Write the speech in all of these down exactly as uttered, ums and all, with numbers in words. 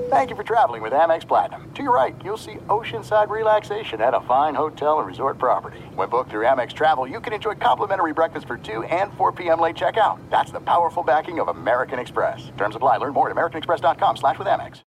Thank you for traveling with Amex Platinum. To your right, you'll see oceanside relaxation at a fine hotel and resort property. When booked through Amex Travel, you can enjoy complimentary breakfast for two and four p.m. late checkout. That's the powerful backing of American Express. Terms apply. Learn more at americanexpress.com slash with Amex.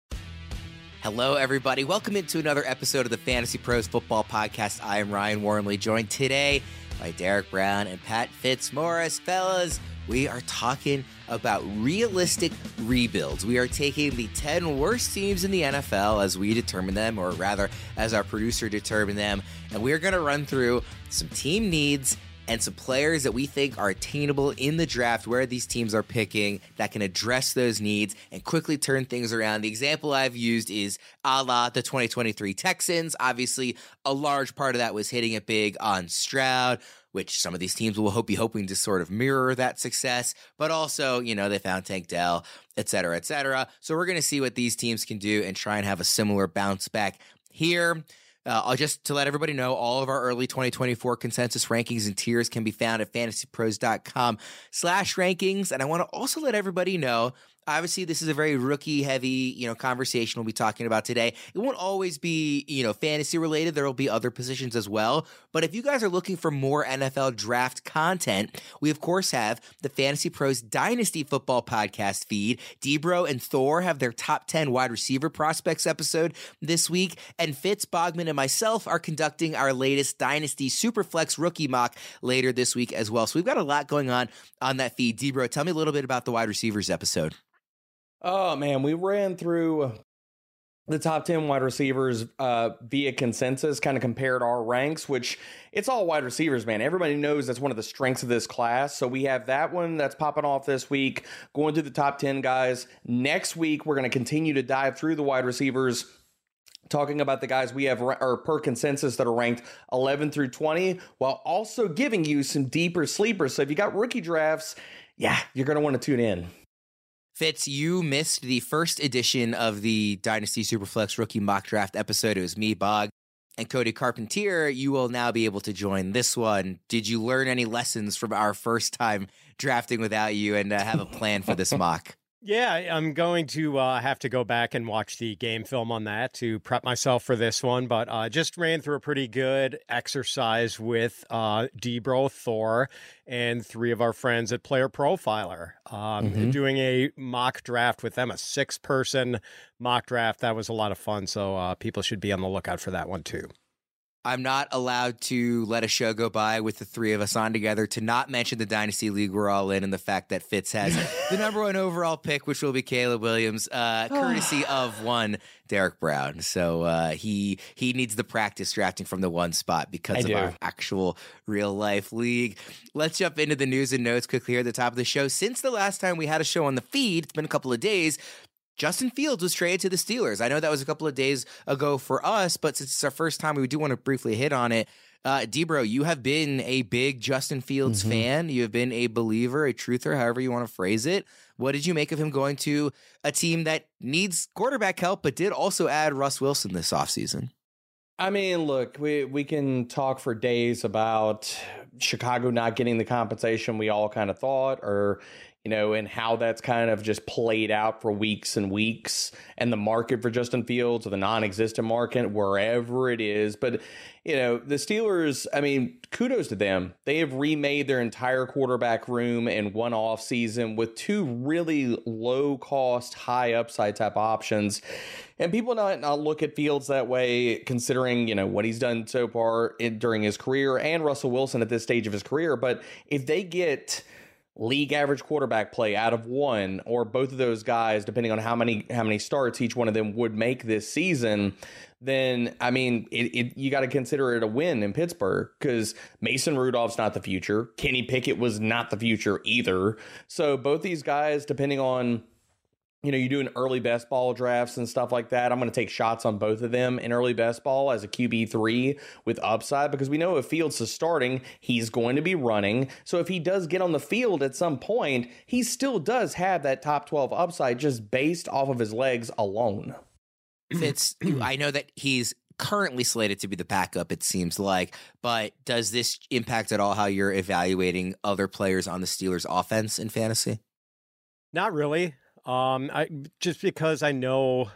Hello, everybody. Welcome into another episode of the Fantasy Pros Football Podcast. I am Ryan Wormley, joined today by Derek Brown and Pat Fitzmaurice. Fellas, we are talking about realistic rebuilds. We are taking the ten worst teams in the N F L as we determine them, or rather, as our producer determined them, and we are going to run through some team needs and some players that we think are attainable in the draft, where these teams are picking, that can address those needs and quickly turn things around. The example I've used is a la the twenty twenty-three Texans. Obviously, a large part of that was hitting it big on Stroud, which some of these teams will hope be hoping to sort of mirror that success. But also, you know, they found Tank Dell, et cetera, et cetera. So we're going to see what these teams can do and try and have a similar bounce back here. Uh, I'll just to let everybody know, all of our early twenty twenty-four consensus rankings and tiers can be found at fantasypros.com slash rankings. And I want to also let everybody know, obviously, this is a very rookie-heavy, you know, conversation we'll be talking about today. It won't always be, you know, fantasy-related. There will be other positions as well. But if you guys are looking for more N F L draft content, we, of course, have the Fantasy Pros Dynasty Football Podcast feed. Debro and Thor have their top ten wide receiver prospects episode this week. And Fitz, Bogman, and myself are conducting our latest Dynasty Superflex rookie mock later this week as well. So we've got a lot going on on that feed. Debro, tell me a little bit about the wide receivers episode. Oh, man, we ran through the top ten wide receivers uh, via consensus, kind of compared our ranks, which it's all wide receivers, man. Everybody knows that's one of the strengths of this class. So we have that one that's popping off this week, going through the top ten guys. Next week, we're going to continue to dive through the wide receivers, talking about the guys we have or per consensus that are ranked eleven through twenty, while also giving you some deeper sleepers. So if you got rookie drafts, yeah, you're going to want to tune in. Fitz, you missed the first edition of the Dynasty Superflex Rookie Mock Draft episode. It was me, Bog, and Cody Carpentier. You will now be able to join this one. Did you learn any lessons from our first time drafting without you, and uh, have a plan for this mock? Yeah, I'm going to uh, have to go back and watch the game film on that to prep myself for this one, but uh, just ran through a pretty good exercise with uh, Debro, Thor, and three of our friends at Player Profiler, um, mm-hmm. doing a mock draft with them, a six-person mock draft. That was a lot of fun, so uh, people should be on the lookout for that one too. I'm not allowed to let a show go by with the three of us on together to not mention the Dynasty League we're all in, and the fact that Fitz has the number one overall pick, which will be Caleb Williams, uh, courtesy of one Derek Brown. So uh, he he needs the practice drafting from the one spot because I of do. our actual real life league. Let's jump into the news and notes quickly here at the top of the show. Since the last time we had a show on the feed, it's been a couple of days, Justin Fields was traded to the Steelers. I know that was a couple of days ago for us, but since it's our first time, we do want to briefly hit on it. Uh, Debro, you have been a big Justin Fields mm-hmm. fan. You have been a believer, a truther, however you want to phrase it. What did you make of him going to a team that needs quarterback help, but did also add Russ Wilson this offseason? I mean, look, we, we can talk for days about Chicago not getting the compensation we all kind of thought, or you know, and how that's kind of just played out for weeks and weeks, and the market for Justin Fields, or the non-existent market, wherever it is. But, you know, the Steelers, I mean, kudos to them. They have remade their entire quarterback room in one off season with two really low cost, high upside type options. And people not, not look at Fields that way, considering, you know, what he's done so far in, during his career, and Russell Wilson at this stage of his career. But if they get league average quarterback play out of one or both of those guys, depending on how many how many starts each one of them would make this season, then, I mean, it, it, you got to consider it a win in Pittsburgh, because Mason Rudolph's not the future. Kenny Pickett was not the future either. So both these guys, depending on, you know, you doing early best ball drafts and stuff like that, I'm going to take shots on both of them in early best ball as a Q B three with upside, because we know if Fields is starting, he's going to be running. So if he does get on the field at some point, he still does have that top twelve upside just based off of his legs alone. Fitz, I know that he's currently slated to be the backup, it seems like, but does this impact at all how you're evaluating other players on the Steelers offense in fantasy? Not really. Um, I just because I know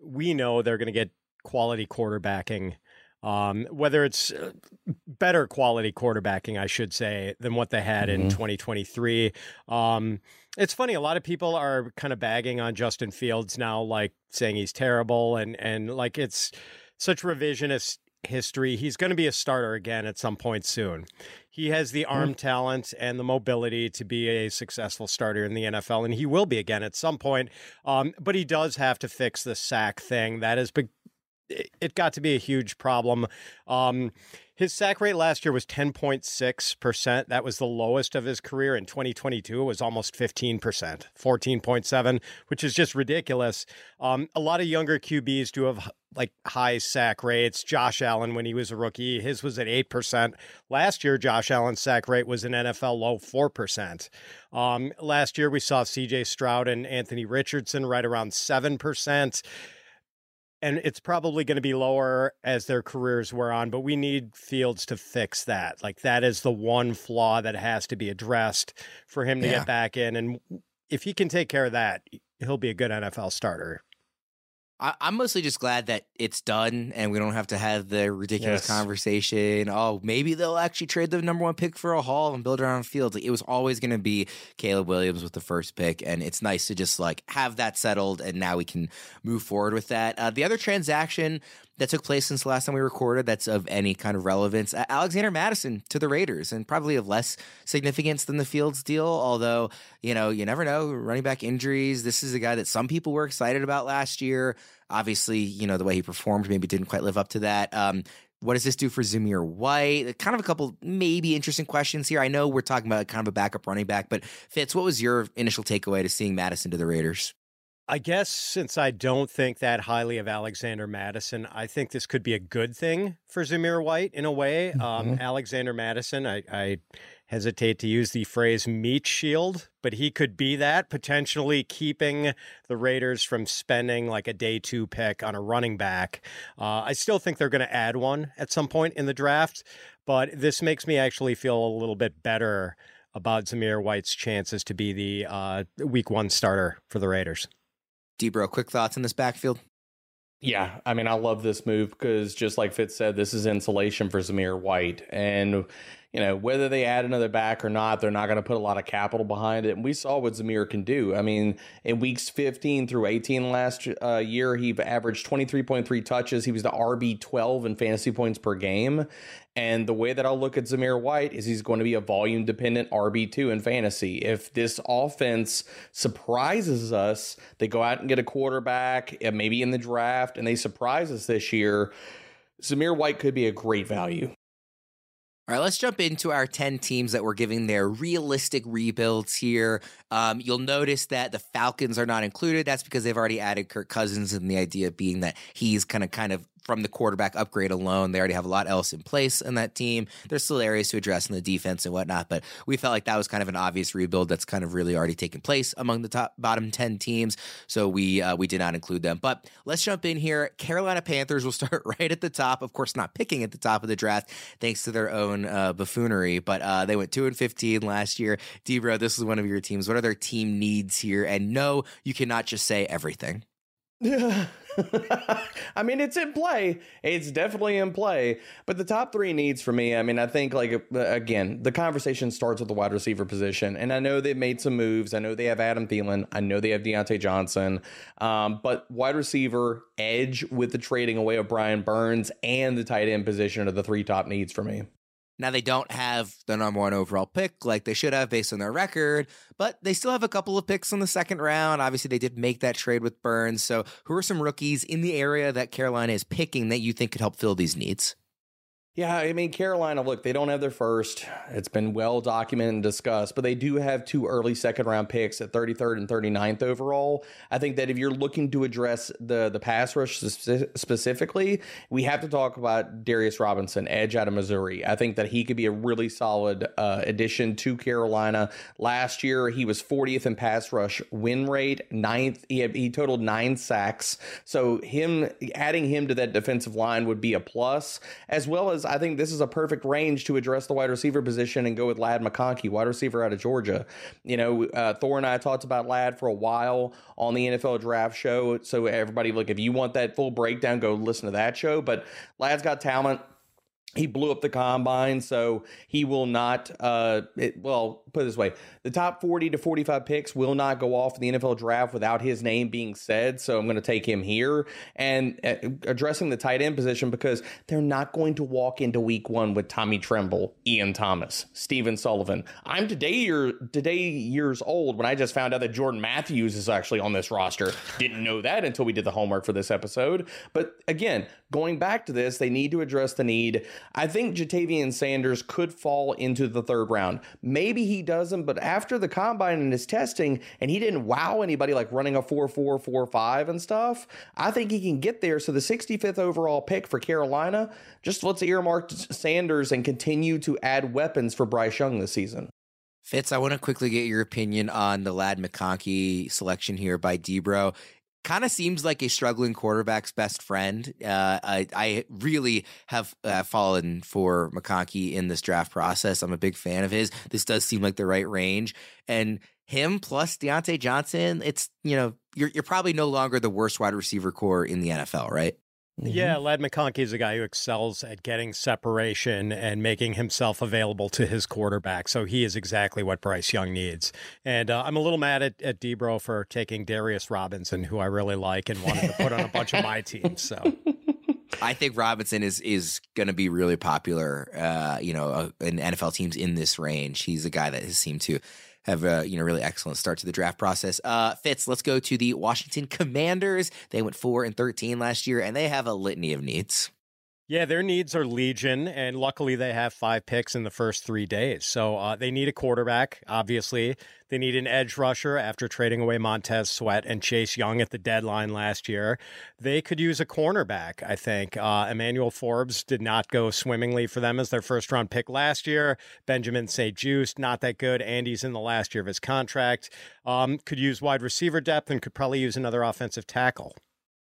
we know they're going to get quality quarterbacking, um, whether it's better quality quarterbacking, I should say, than what they had mm-hmm. in twenty twenty-three. Um, it's funny. A lot of people are kind of bagging on Justin Fields now, like saying he's terrible and, and like it's such revisionist history. He's going to be a starter again at some point soon. He has the arm mm-hmm. talent and the mobility to be a successful starter in the N F L, and he will be again at some point. Um, but he does have to fix the sack thing. That has been, it got to be a huge problem. Um, his sack rate last year was ten point six percent. That was the lowest of his career. In twenty twenty-two, it was almost fifteen percent, fourteen point seven, which is just ridiculous. Um, a lot of younger Q Bs do have like high sack rates. Josh Allen, when he was a rookie, his was at eight percent. Last year, Josh Allen's sack rate was an N F L low four percent. Um, last year, we saw C J Stroud and Anthony Richardson right around seven percent. And it's probably going to be lower as their careers wear on, but we need Fields to fix that. Like, that is the one flaw that has to be addressed for him to yeah. get back in. And if he can take care of that, he'll be a good N F L starter. I'm mostly just glad that it's done and we don't have to have the ridiculous yes. conversation. Oh, maybe they'll actually trade the number one pick for a haul and build around Fields. Like, it was always going to be Caleb Williams with the first pick, and it's nice to just like have that settled, and now we can move forward with that. Uh, the other transaction that took place since the last time we recorded that's of any kind of relevance, uh, Alexander Mattison to the Raiders, and probably of less significance than the Fields deal, although, you know, you never know, running back injuries. This is a guy that some people were excited about last year. Obviously, you know, the way he performed maybe didn't quite live up to that. Um, what does this do for Zamir White? Kind of a couple maybe interesting questions here. I know we're talking about kind of a backup running back, but Fitz, what was your initial takeaway to seeing Mattison to the Raiders? I guess since I don't think that highly of Alexander Mattison, I think this could be a good thing for Zamir White in a way. Mm-hmm. Um, Alexander Mattison, I, I hesitate to use the phrase meat shield, but he could be that, potentially keeping the Raiders from spending like a day two pick on a running back. Uh, I still think they're going to add one at some point in the draft, but this makes me actually feel a little bit better about Zamir White's chances to be the uh, week one starter for the Raiders. D-Bro, quick thoughts on this backfield? Yeah, I mean, I love this move because just like Fitz said, this is insulation for Zamir White. And, you know, whether they add another back or not, they're not going to put a lot of capital behind it. And we saw what Zamir can do. I mean, in weeks fifteen through eighteen last uh, year, he averaged twenty-three point three touches. He was the R B twelve in fantasy points per game. And the way that I'll look at Zamir White is he's going to be a volume-dependent R B two in fantasy. If this offense surprises us, they go out and get a quarterback, maybe in the draft, and they surprise us this year, Zamir White could be a great value. All right, let's jump into our ten teams that we're giving their realistic rebuilds here. Um, you'll notice that the Falcons are not included. That's because they've already added Kirk Cousins, and the idea being that he's kind of kind of from the quarterback upgrade alone. They already have a lot else in place in that team. There's still areas to address in the defense and whatnot, but we felt like that was kind of an obvious rebuild that's kind of really already taken place among the top bottom ten teams. So we uh, we did not include them. But let's jump in here. Carolina Panthers will start right at the top. Of course, not picking at the top of the draft thanks to their own uh, buffoonery, but uh, they went two and fifteen last year. D-Bro, this is one of your teams. What are their team needs here? And no, you cannot just say everything. Yeah. I mean, it's in play. It's definitely in play. But the top three needs for me, I mean, I think, like, again, the conversation starts with the wide receiver position. And I know they've made some moves. I know they have Adam Thielen. I know they have Deontay Johnson. Um, but wide receiver, edge with the trading away of Brian Burns, and the tight end position are the three top needs for me. Now, they don't have the number one overall pick like they should have based on their record, but they still have a couple of picks in the second round. Obviously, they did make that trade with Burns. So who are some rookies in the area that Carolina is picking that you think could help fill these needs? Yeah, I mean, Carolina, look, they don't have their first. It's been well documented and discussed, but they do have two early second round picks at thirty-third and thirty-ninth overall. I think that if you're looking to address the, the pass rush specifically, we have to talk about Darius Robinson, edge out of Missouri. I think that he could be a really solid uh, addition to Carolina. Last year, he was fortieth in pass rush win rate, ninth. He, had, he totaled nine sacks. So him adding him to that defensive line would be a plus, as well as because I think this is a perfect range to address the wide receiver position and go with Ladd McConkey, wide receiver out of Georgia. You know, uh, Thor and I talked about Ladd for a while on the N F L Draft Show. So everybody, look, if you want that full breakdown, go listen to that show. But Ladd's got talent. He blew up the combine, so he will not, uh, it, well, put it this way, the top forty to forty-five picks will not go off in the N F L draft without his name being said, so I'm going to take him here. And uh, addressing the tight end position, because they're not going to walk into week one with Tommy Tremble, Ian Thomas, Stephen Sullivan. I'm today, year, today years old when I just found out that Jordan Matthews is actually on this roster. Didn't know that until we did the homework for this episode. But again, going back to this, they need to address the need. I think Jatavian Sanders could fall into the third round. Maybe he doesn't, but after the combine and his testing, and he didn't wow anybody like running a four four, four five and stuff, I think he can get there. So the sixty-fifth overall pick for Carolina, just let's earmark Sanders and continue to add weapons for Bryce Young this season. Fitz, I want to quickly get your opinion on the Ladd McConkey selection here by Debro. Kind of seems like a struggling quarterback's best friend. Uh, I, I really have uh, fallen for McConkey in this draft process. I'm a big fan of his. This does seem like the right range. And him plus Deontay Johnson, it's, you know, you're you're probably no longer the worst wide receiver core in the N F L, right? Mm-hmm. Yeah, Ladd McConkey is a guy who excels at getting separation and making himself available to his quarterback. So he is exactly what Bryce Young needs. And uh, I'm a little mad at, at Debro for taking Darius Robinson, who I really like and wanted to put on a bunch of my teams. So I think Robinson is is going to be really popular, uh, you know, uh, in N F L teams in this range. He's a guy that has seemed to have a you know really excellent start to the draft process. Uh, Fitz, let's go to the Washington Commanders. They went four and thirteen last year, and they have a litany of needs. Yeah, their needs are legion, and luckily they have five picks in the first three days. So uh, they need a quarterback, obviously. They need an edge rusher after trading away Montez Sweat and Chase Young at the deadline last year. They could use a cornerback, I think. Uh, Emmanuel Forbes did not go swimmingly for them as their first-round pick last year. Benjamin Saint-Juste, not that good. Andy's in the last year of his contract. Um, could use wide receiver depth and could probably use another offensive tackle.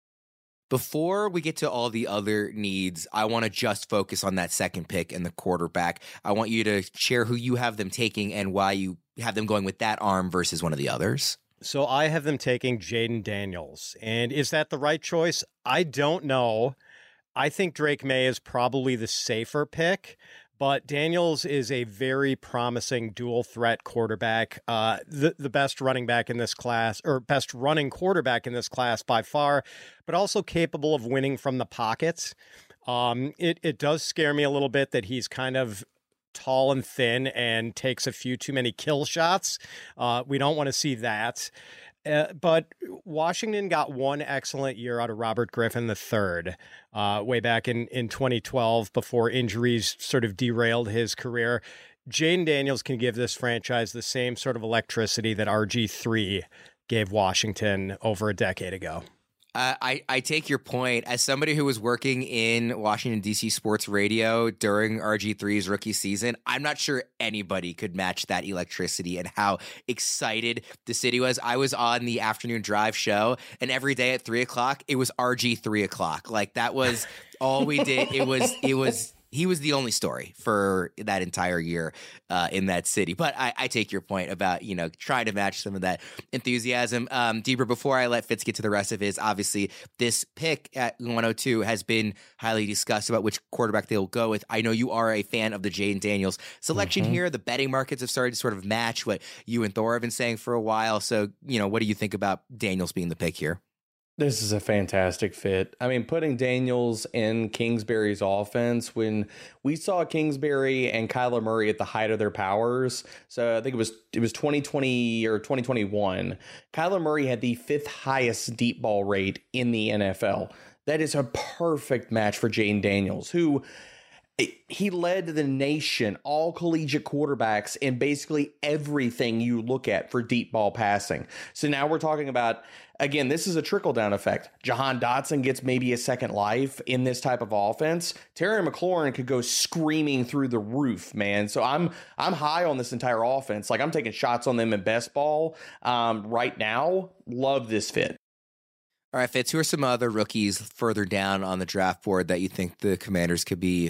Before we get to all the other needs, I want to just focus on that second pick and the quarterback. I want you to share who you have them taking and why you have them going with that arm versus one of the others. So I have them taking Jaden Daniels. And is that the right choice? I don't know. I think Drake May is probably the safer pick. But Daniels is a very promising dual threat quarterback, uh, the, the best running back in this class, or best running quarterback in this class by far, but also capable of winning from the pockets. Um, it, it does scare me a little bit that he's kind of tall and thin and takes a few too many kill shots. Uh, we don't want to see that. Uh, but Washington got one excellent year out of Robert Griffin the third, uh, way back in, in twenty twelve before injuries sort of derailed his career. Jaden Daniels can give this franchise the same sort of electricity that R G three gave Washington over a decade ago. Uh, I, I take your point. As somebody who was working in Washington, D C sports radio during R G three's rookie season, I'm not sure anybody could match that electricity and how excited the city was. I was on the afternoon drive show, and every day at three o'clock, it was R G three o'clock. Like, that was all we did. It was, it was, he was the only story for that entire year uh, in that city. But I, I take your point about, you know, trying to match some of that enthusiasm. Um, Debra, before I let Fitz get to the rest of his, obviously this pick at one oh two has been highly discussed about which quarterback they'll go with. I know you are a fan of the Jaden Daniels selection mm-hmm. here. The betting markets have started to sort of match what you and Thor have been saying for a while. So, you know, what do you think about Daniels being the pick here? This is a fantastic fit. I mean, putting Daniels in Kingsbury's offense when we saw Kingsbury and Kyler Murray at the height of their powers. So I think it was it was twenty twenty or twenty twenty-one. Kyler Murray had the fifth highest deep ball rate in the N F L. That is a perfect match for Jaden Daniels, who he led the nation, all collegiate quarterbacks, in basically everything you look at for deep ball passing. So now we're talking about, again, this is a trickle-down effect. Jahan Dotson gets maybe a second life in this type of offense. Terry McLaurin could go screaming through the roof, man. So I'm I'm high on this entire offense. Like, I'm taking shots on them in best ball um, right now. Love this fit. All right, Fitz, who are some other rookies further down on the draft board that you think the Commanders could be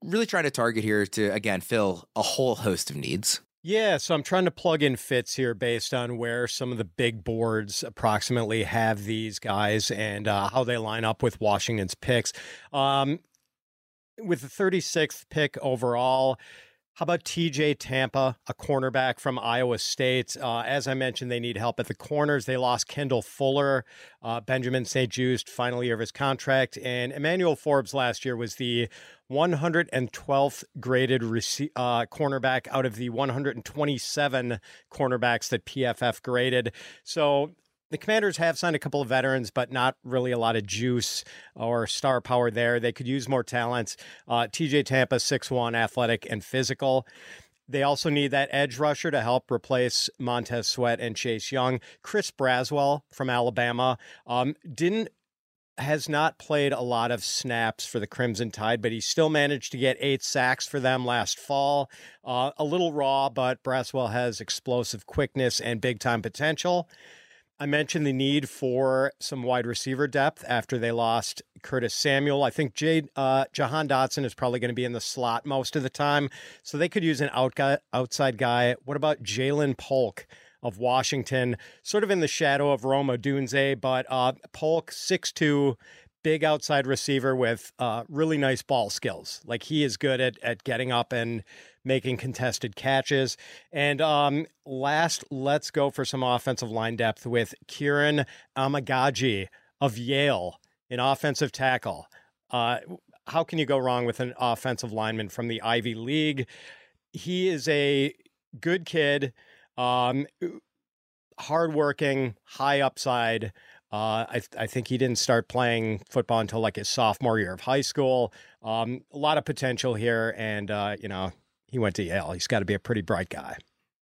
really trying to target here to, again, fill a whole host of needs. Yeah, so I'm trying to plug in fits here based on where some of the big boards approximately have these guys and uh, how they line up with Washington's picks. Um, with the thirty-sixth pick overall, how about T J Tampa, a cornerback from Iowa State? Uh, as I mentioned, they need help at the corners. They lost Kendall Fuller, uh, Benjamin Saint Just, final year of his contract, and Emmanuel Forbes last year was the one hundred twelfth graded rec- uh, cornerback out of the one hundred twenty-seven cornerbacks that P F F graded. So the Commanders have signed a couple of veterans, but not really a lot of juice or star power there. They could use more talent. Uh, T J Tampa, six one, athletic and physical. They also need that edge rusher to help replace Montez Sweat and Chase Young. Chris Braswell from Alabama um, didn't has not played a lot of snaps for the Crimson Tide, but he still managed to get eight sacks for them last fall. Uh, a little raw, but Braswell has explosive quickness and big-time potential. I mentioned the need for some wide receiver depth after they lost Curtis Samuel. I think Jade, uh, Jahan Dotson is probably going to be in the slot most of the time, so they could use an out guy, outside guy. What about Jalen Polk of Washington, sort of in the shadow of Rome Odunze, but uh, Polk, six two, big outside receiver with uh, really nice ball skills. Like, he is good at at getting up and making contested catches. And um, last, let's go for some offensive line depth with Kieran Amagaji of Yale, an offensive tackle. Uh, how can you go wrong with an offensive lineman from the Ivy League? He is a good kid, um, hardworking, high upside. Uh, I, I think he didn't start playing football until like his sophomore year of high school. Um, a lot of potential here, and uh, you know, he went to Yale. He's got to be a pretty bright guy.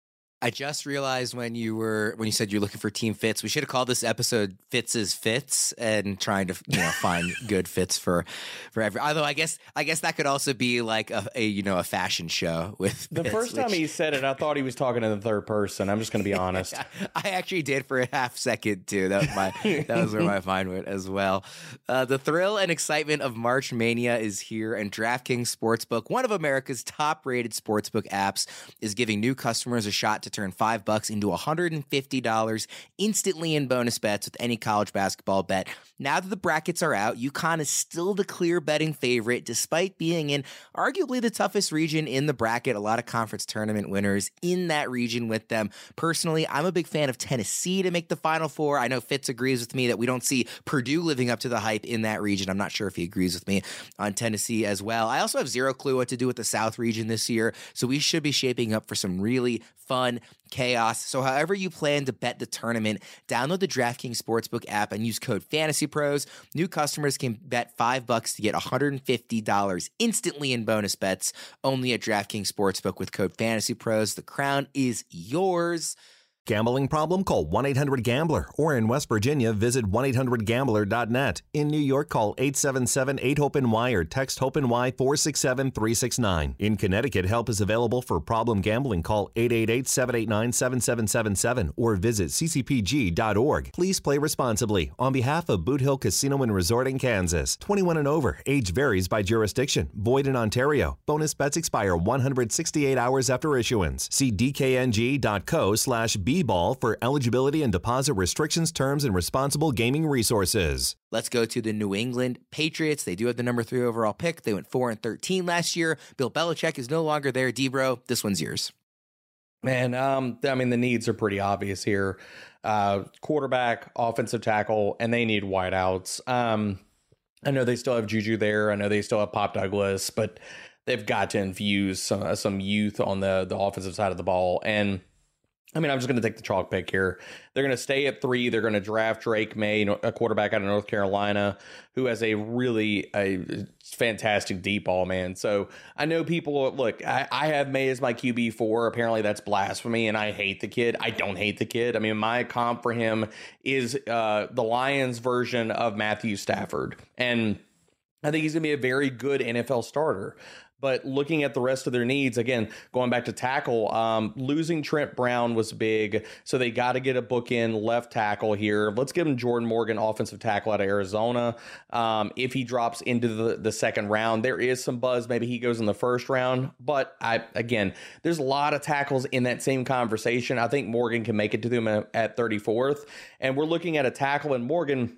I just realized when you were when you said you're looking for team fits, we should have called this episode "Fits' Fits" and trying to you know find good fits for for every. Although I guess I guess that could also be like a, a you know a fashion show with the fits, first which... time he said it, I thought he was talking in the third person. I'm just going to be honest. I actually did for a half second too. That was my that was where my mind went as well. Uh, the thrill and excitement of March Mania is here, and DraftKings Sportsbook, one of America's top-rated sportsbook apps, is giving new customers a shot to turn five bucks into one hundred fifty dollars instantly in bonus bets with any college basketball bet. Now that the brackets are out, UConn is still the clear betting favorite, despite being in arguably the toughest region in the bracket. A lot of conference tournament winners in that region with them. Personally, I'm a big fan of Tennessee to make the Final Four. I know Fitz agrees with me that we don't see Purdue living up to the hype in that region. I'm not sure if he agrees with me on Tennessee as well. I also have zero clue what to do with the South region this year, so we should be shaping up for some really fun chaos. So however you plan to bet the tournament, download the DraftKings Sportsbook app and use code FANTASYPROS. New customers can bet five bucks to get one hundred fifty dollars instantly in bonus bets, only at DraftKings Sportsbook with code FANTASYPROS. The crown is yours. Gambling problem? Call one eight hundred gambler. Or in West Virginia, visit one eight hundred gambler dot net. In New York, call eight seven seven eight hope N Y or text HOPE-NY four six seven three six nine. In Connecticut, help is available for problem gambling. Call eight eight eight seven eight nine seven seven seven seven or visit c c p g dot org. Please play responsibly. On behalf of Boot Hill Casino and Resort in Kansas. twenty-one and over. Age varies by jurisdiction. Void in Ontario. Bonus bets expire one hundred sixty-eight hours after issuance. See d k n g dot co slash b-ball for eligibility and deposit restrictions, terms, and responsible gaming resources. Let's go to the New England Patriots. They do have the number three overall pick. They went four and thirteen last year. Bill Belichick is no longer there. D-Bro, this one's yours. Man, um, I mean, the needs are pretty obvious here. Uh, quarterback, offensive tackle, and they need wideouts. Um, I know they still have Juju there. I know they still have Pop Douglas, but they've got to infuse some, some youth on the, the offensive side of the ball. And I mean, I'm just going to take the chalk pick here. They're going to stay at three. They're going to draft Drake May, a quarterback out of North Carolina, who has a really a fantastic deep ball, man. So I know people, look, I, I have May as my Q B four. Apparently that's blasphemy, and I hate the kid. I don't hate the kid. I mean, my comp for him is uh, the Lions version of Matthew Stafford. And I think he's going to be a very good N F L starter. But looking at the rest of their needs, again, going back to tackle, um, losing Trent Brown was big. So they got to get a bookend left tackle here. Let's give him Jordan Morgan, offensive tackle out of Arizona. Um, if he drops into the, the second round, there is some buzz. Maybe he goes in the first round. But I again, there's a lot of tackles in that same conversation. I think Morgan can make it to them at thirty-fourth. And we're looking at a tackle in Morgan.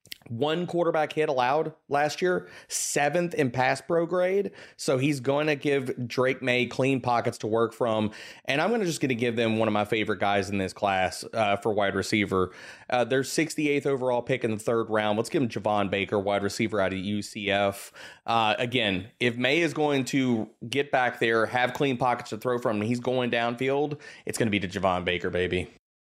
One quarterback hit allowed last year, seventh in pass pro grade. So he's going to give Drake May clean pockets to work from. And I'm going to just going to give them one of my favorite guys in this class uh, for wide receiver. Uh, their sixty-eighth overall pick in the third round. Let's give him Javon Baker, wide receiver out of U C F. Uh, again, if May is going to get back there, have clean pockets to throw from, and he's going downfield, it's going to be to Javon Baker, baby.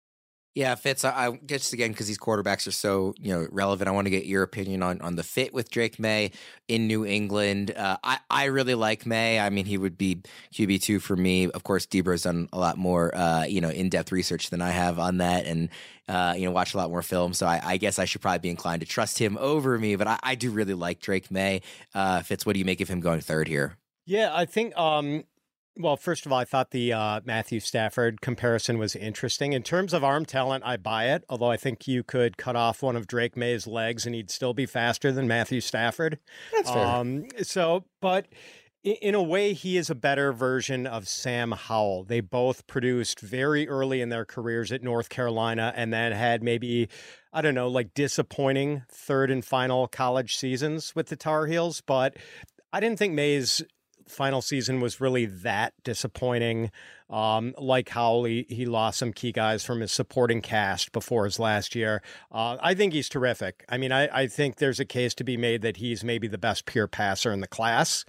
Yeah, Fitz, I, I just again, because these quarterbacks are so, you know, relevant, I want to get your opinion on, on the fit with Drake May in New England. Uh, I, I really like May. I mean, he would be Q B two for me. Of course, Debro's done a lot more, uh, you know, in-depth research than I have on that and, uh, you know, watch a lot more film. So I, I guess I should probably be inclined to trust him over me, but I, I do really like Drake May. Uh, Fitz, what do you make of him going third here? Yeah, I think... Um... Well, first of all, I thought the uh, Matthew Stafford comparison was interesting. In terms of arm talent, I buy it, although I think you could cut off one of Drake May's legs and he'd still be faster than Matthew Stafford. That's fair. Um, so, but in a way, he is a better version of Sam Howell. They both produced very early in their careers at North Carolina and then had maybe, I don't know, like disappointing third and final college seasons with the Tar Heels. But I didn't think May's final season was really that disappointing. Um, like Howell, he, he lost some key guys from his supporting cast before his last year. Uh, I think he's terrific. I mean, I, I think there's a case to be made that he's maybe the best pure passer in the class.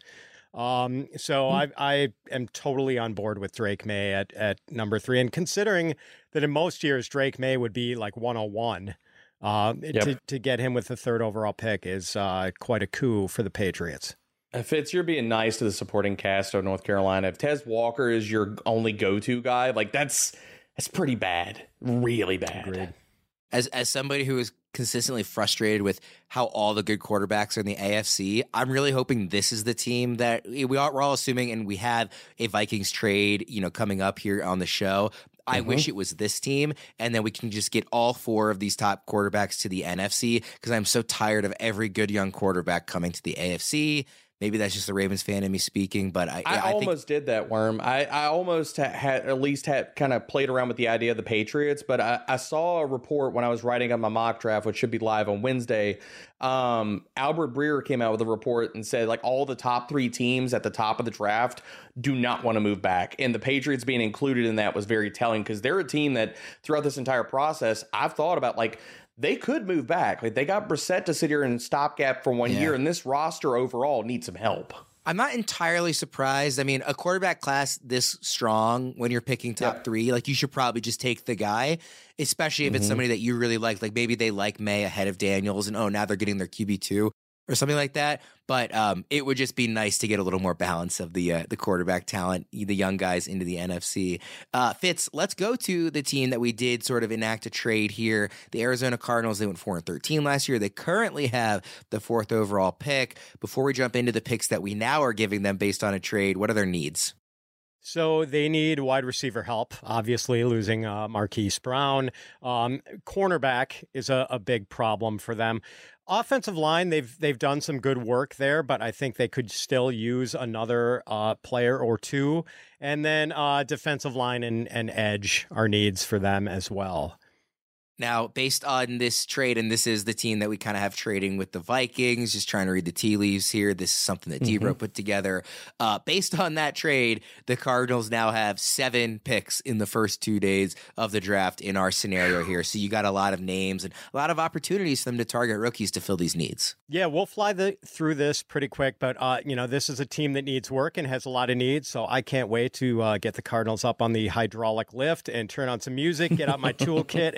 Um, so I, I am totally on board with Drake May at, at number three. And considering that in most years, Drake May would be like one oh one, uh, yep. to, to get him with the third overall pick is uh, quite a coup for the Patriots. Fitz, you're being nice to the supporting cast of North Carolina. If Tez Walker is your only go-to guy, like that's that's pretty bad, really bad. Agreed. As as somebody who is consistently frustrated with how all the good quarterbacks are in the A F C, I'm really hoping this is the team that we are, we're all assuming, and we have a Vikings trade, you know, coming up here on the show. I mm-hmm. wish it was this team, and then we can just get all four of these top quarterbacks to the N F C, because I'm so tired of every good young quarterback coming to the A F C. Maybe that's just the Ravens fan in me speaking, but I, I, I almost think... did that, Worm. I, I almost ha- had at least had kind of played around with the idea of the Patriots, but I, I saw a report when I was writing on my mock draft, which should be live on Wednesday. Um, Albert Breer came out with a report and said like all the top three teams at the top of the draft do not want to move back, and the Patriots being included in that was very telling, because they're a team that throughout this entire process I've thought about like. They could move back. Like they got Brissett to sit here and stopgap for one yeah. year, and this roster overall needs some help. I'm not entirely surprised. I mean, a quarterback class this strong when you're picking top yeah. three, like you should probably just take the guy, especially if mm-hmm. it's somebody that you really like. Like maybe they like May ahead of Daniels, and oh, now they're getting their Q B two or something like that. But um, it would just be nice to get a little more balance of the uh, the quarterback talent, the young guys into the N F C. Uh, Fitz, let's go to the team that we did sort of enact a trade here. The Arizona Cardinals, they went four and thirteen last year. They currently have the fourth overall pick. Before we jump into the picks that we now are giving them based on a trade, what are their needs? So they need wide receiver help, obviously losing uh, Marquise Brown. Um, cornerback is a, a big problem for them. Offensive line, they've they've done some good work there, but I think they could still use another uh, player or two. And then uh, defensive line and, and edge are needs for them as well. Now, based on this trade, and this is the team that we kind of have trading with the Vikings, just trying to read the tea leaves here. This is something that mm-hmm. Debro put together. Uh, based on that trade, the Cardinals now have seven picks in the first two days of the draft in our scenario here. So you got a lot of names and a lot of opportunities for them to target rookies to fill these needs. Yeah, we'll fly the, through this pretty quick, but uh, you know, this is a team that needs work and has a lot of needs. So I can't wait to uh, get the Cardinals up on the hydraulic lift and turn on some music, get out my toolkit, and go to work.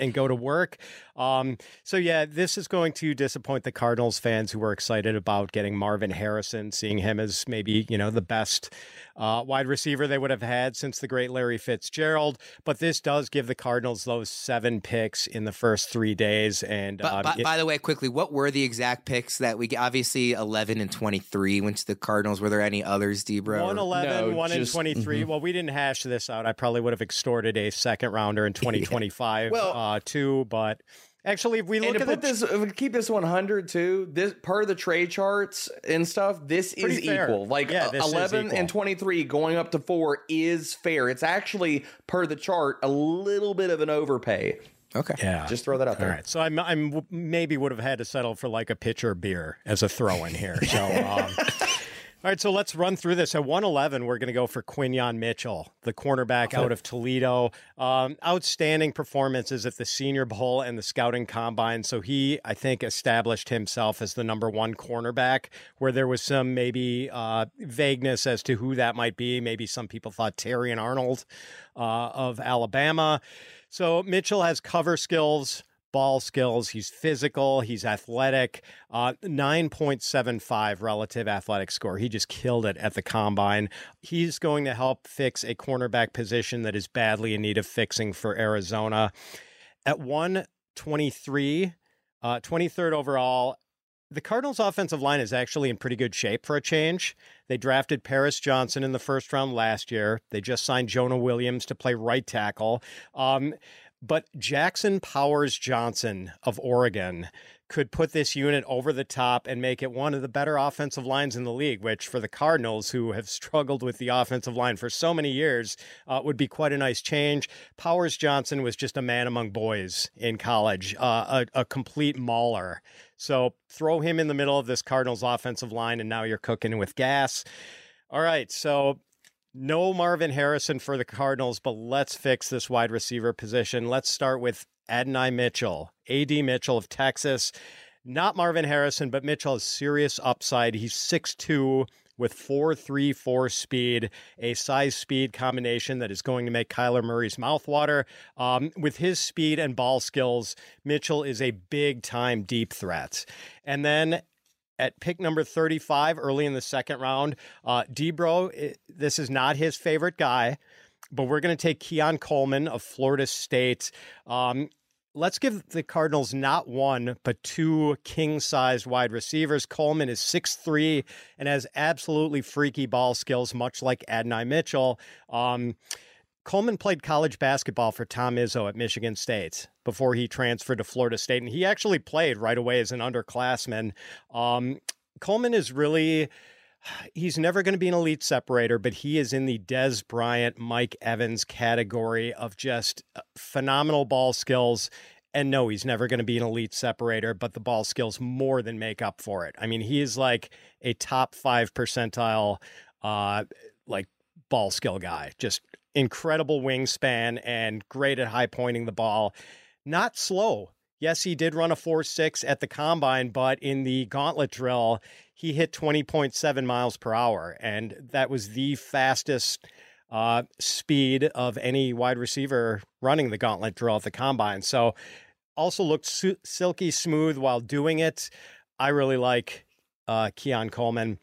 work. Um, so, yeah, this is going to disappoint the Cardinals fans who were excited about getting Marvin Harrison, seeing him as maybe, you know, the best uh, wide receiver they would have had since the great Larry Fitzgerald. But this does give the Cardinals those seven picks in the first three days. And but, um, by, it, by the way, quickly, what were the exact picks that we obviously eleven and twenty-three went to the Cardinals? Were there any others, Debro? one eleven, No, one and just- twenty-three. mhm. Well, we didn't hash this out. I probably would have extorted a second rounder in twenty twenty-five Well- uh, too. But actually, if we look And to at put the this, if we keep this one hundred too, this per the trade charts and stuff, this is Pretty fair. equal. Like Yeah, uh, this is eleven equal. and twenty-three going up to four is fair. It's actually per the chart a little bit of an overpay. Okay. yeah, Just throw that out all there. right. So I'm I'm maybe would have had to settle for like a pitcher beer as a throw in here. So. Um, All right, so let's run through this. At one eleven, we're going to go for Quinyon Mitchell, the cornerback out of Toledo. Um, outstanding performances at the Senior Bowl and the Scouting Combine. So he, I think, established himself as the number one cornerback, where there was some maybe uh, vagueness as to who that might be. Maybe some people thought Terrion Arnold uh, of Alabama. So Mitchell has cover skills, ball skills. He's physical. He's athletic. Uh, nine point seven five relative athletic score. He just killed it at the combine. He's going to help fix a cornerback position that is badly in need of fixing for Arizona. At one twenty-three, uh, twenty-third overall, the Cardinals' offensive line is actually in pretty good shape for a change. They drafted Paris Johnson in the first round last year. They just signed Jonah Williams to play right tackle. Um, But Jackson Powers Johnson of Oregon could put this unit over the top and make it one of the better offensive lines in the league, which for the Cardinals, who have struggled with the offensive line for so many years, uh, would be quite a nice change. Powers Johnson was just a man among boys in college, uh, a, a complete mauler. So throw him in the middle of this Cardinals offensive line, and now you're cooking with gas. All right, so no Marvin Harrison for the Cardinals, but let's fix this wide receiver position. Let's start with Adonai Mitchell, A D Mitchell of Texas. Not Marvin Harrison, but Mitchell has serious upside. He's six two with four three four speed, a size-speed combination that is going to make Kyler Murray's mouth water. Um, with his speed and ball skills, Mitchell is a big-time deep threat. And then at pick number thirty-five, early in the second round, uh, Debro, this is not his favorite guy, but we're going to take Keon Coleman of Florida State. Um, let's give the Cardinals not one, but two king-sized wide receivers. Coleman is six three and has absolutely freaky ball skills, much like Adonai Mitchell. Um, Coleman played college basketball for Tom Izzo at Michigan State before he transferred to Florida State, and he actually played right away as an underclassman. Um, Coleman is really, he's never going to be an elite separator, but he is in the Dez Bryant, Mike Evans category of just phenomenal ball skills. And no, he's never going to be an elite separator, but the ball skills more than make up for it. I mean, he is like a top five percentile, uh, like ball skill guy, just incredible wingspan and great at high pointing the ball. Not slow. Yes, he did run a four six at the combine, but in the gauntlet drill, he hit twenty point seven miles per hour. And that was the fastest uh, speed of any wide receiver running the gauntlet drill at the combine. So also looked su- silky smooth while doing it. I really like uh, Keon Coleman.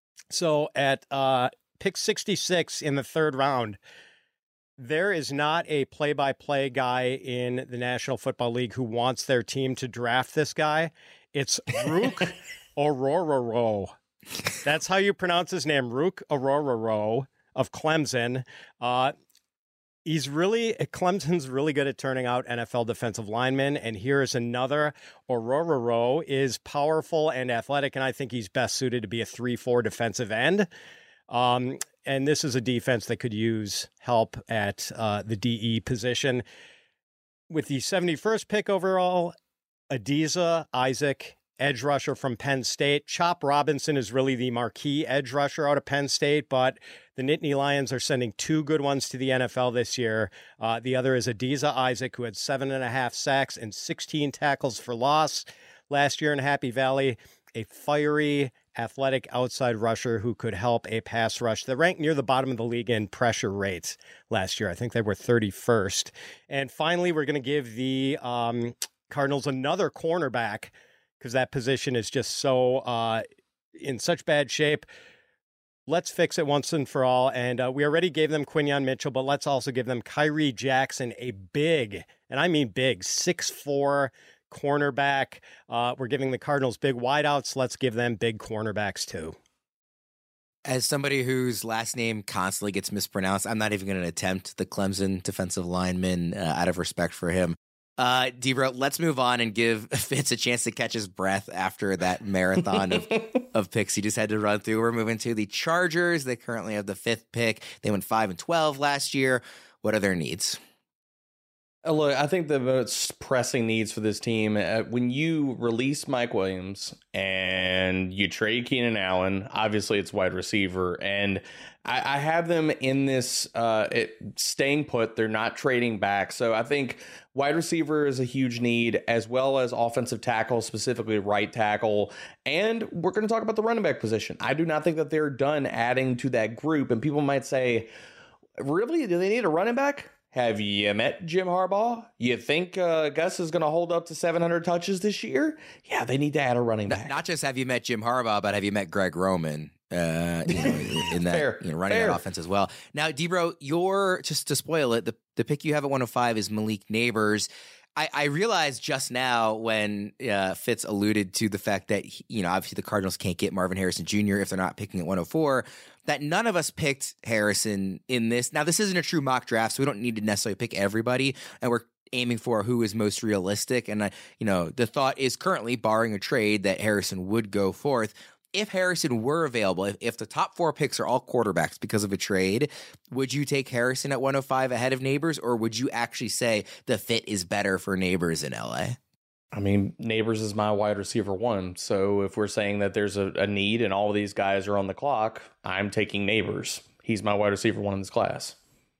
So at uh, pick sixty-six in the third round, there is not a play-by-play guy in the National Football League who wants their team to draft this guy. It's Rook Orororo. That's how you pronounce his name, Rook Orororo of Clemson. Uh, he's really, Clemson's really good at turning out N F L defensive linemen, and here's another. Orororo is powerful and athletic, and I think he's best suited to be a three four defensive end. Um, and this is a defense that could use help at uh, the D E position. With the seventy-first pick overall, Adisa Isaac, edge rusher from Penn State. Chop Robinson is really the marquee edge rusher out of Penn State, but the Nittany Lions are sending two good ones to the N F L this year. Uh, the other is Adisa Isaac, who had seven and a half sacks and sixteen tackles for loss last year in Happy Valley. A fiery, athletic outside rusher who could help a pass rush. They're ranked near the bottom of the league in pressure rates last year. I think they were thirty-first. And finally, we're going to give the um, Cardinals another cornerback because that position is just so uh, in such bad shape. Let's fix it once and for all. And uh, we already gave them Quinyon Mitchell, but let's also give them Kyrie Jackson, a big, and I mean big, six foot four cornerback. Uh, we're giving the Cardinals big wideouts. Let's give them big cornerbacks too. As somebody whose last name constantly gets mispronounced, I'm not even going to attempt the Clemson defensive lineman uh, out of respect for him. Uh, Debro, let's move on and give Fitz a chance to catch his breath after that marathon of, of picks he just had to run through. We're moving to the Chargers. They currently have the fifth pick. They went five and twelve last year. What are their needs? Uh, Look, I think the most pressing needs for this team, uh, when you release Mike Williams and you trade Keenan Allen, obviously it's wide receiver, and I, I have them in this uh, it, staying put. They're not trading back. So I think wide receiver is a huge need, as well as offensive tackle, specifically right tackle. And we're going to talk about the running back position. I do not think that they're done adding to that group. And people might say, really, do they need a running back? Have you met Jim Harbaugh? You think uh, Gus is going to hold up to seven hundred touches this year? Yeah, they need to add a running back. Not just have you met Jim Harbaugh, but have you met Greg Roman uh, you know, in that Fair, you know, running fair. that offense as well? Now, Debro, your just to spoil it, the, the pick you have at one oh five is Malik Neighbors. I, I realized just now when uh, Fitz alluded to the fact that, you know, obviously the Cardinals can't get Marvin Harrison Junior if they're not picking at one oh four, that none of us picked Harrison in this. Now, this isn't a true mock draft, so we don't need to necessarily pick everybody, and we're aiming for who is most realistic. And, uh, you know, the thought is currently, barring a trade, that Harrison would go forth. If Harrison were available, if, if the top four picks are all quarterbacks because of a trade, would you take Harrison at one oh five ahead of Neighbors, or would you actually say the fit is better for Neighbors in L A? I mean, Neighbors is my wide receiver one. So if we're saying that there's a, a need and all of these guys are on the clock, I'm taking Neighbors. He's my wide receiver one in this class.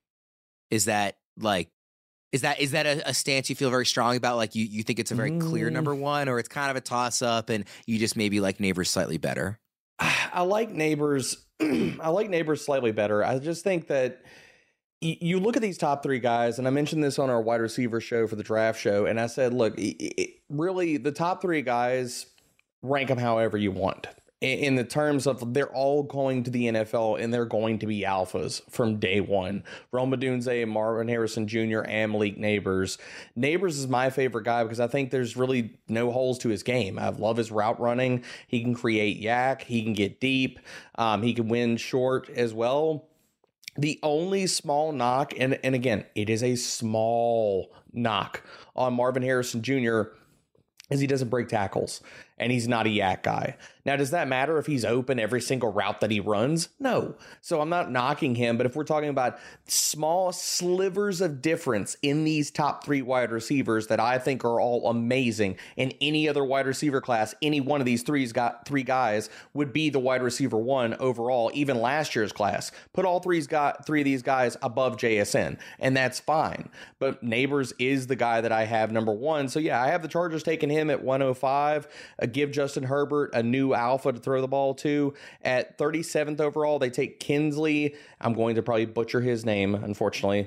Is that like, is that is that a, a stance you feel very strong about? Like you, you think it's a very clear number one, or it's kind of a toss up and you just maybe like Neighbors slightly better? I like Neighbors. I like Neighbors slightly better. I just think that y- you look at these top three guys, and I mentioned this on our wide receiver show for the draft show, and I said, look, it, it, really the top three guys, rank them however you want. In the terms of they're all going to the N F L and they're going to be alphas from day one. Rome Odunze, Marvin Harrison Junior, and Malik Neighbors. Neighbors is my favorite guy because I think there's really no holes to his game. I love his route running. He can create yak. He can get deep. Um, he can win short as well. The only small knock, and, and again, it is a small knock on Marvin Harrison Junior, is he doesn't break tackles, and he's not a yak guy. Now, does that matter if he's open every single route that he runs? No. So I'm not knocking him, but if we're talking about small slivers of difference in these top three wide receivers that I think are all amazing, in any other wide receiver class, any one of these three's got three guys would be the wide receiver one overall, even last year's class. Put all three's got three of these guys above J S N, and that's fine. But Neighbors is the guy that I have number one. So yeah, I have the Chargers taking him at one oh five. Uh, give Justin Herbert a new alpha to throw the ball to. At thirty-seventh overall, they take Kinsley. I'm going to probably butcher his name, unfortunately.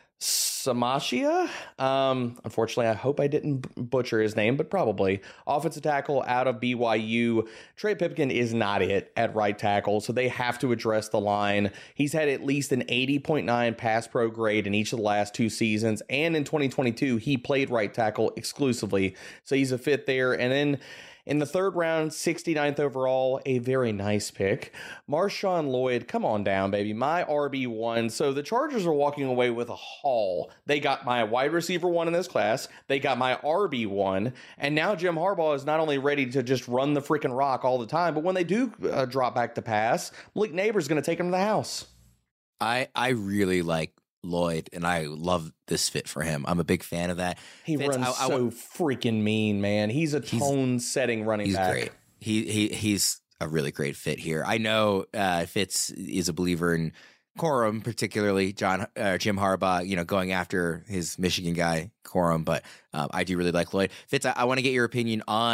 Samashia? Um, unfortunately, I hope I didn't butcher his name, but probably. Offensive tackle out of B Y U. Trey Pipkin is not it at right tackle, so they have to address the line. He's had at least an eighty point nine pass pro grade in each of the last two seasons, and in twenty twenty-two, he played right tackle exclusively, so he's a fit there. And then in the third round, sixty-ninth overall, a very nice pick. Marshawn Lloyd, come on down, baby. My R B one. So the Chargers are walking away with a haul. They got my wide receiver one in this class. They got my R B one. And now Jim Harbaugh is not only ready to just run the freaking rock all the time, but when they do uh, drop back to pass, Malik Neighbors is going to take him to the house. I, I really like Lloyd, and I love this fit for him. I'm a big fan of that. He Fitz, runs I, I, so freaking mean, man. He's a tone-setting running he's back. He's great. He he he's a really great fit here. I know uh, Fitz is a believer in Corum, particularly John uh, Jim Harbaugh, you know, going after his Michigan guy Corum, but um, I do really like Lloyd. Fitz, I, I want to get your opinion on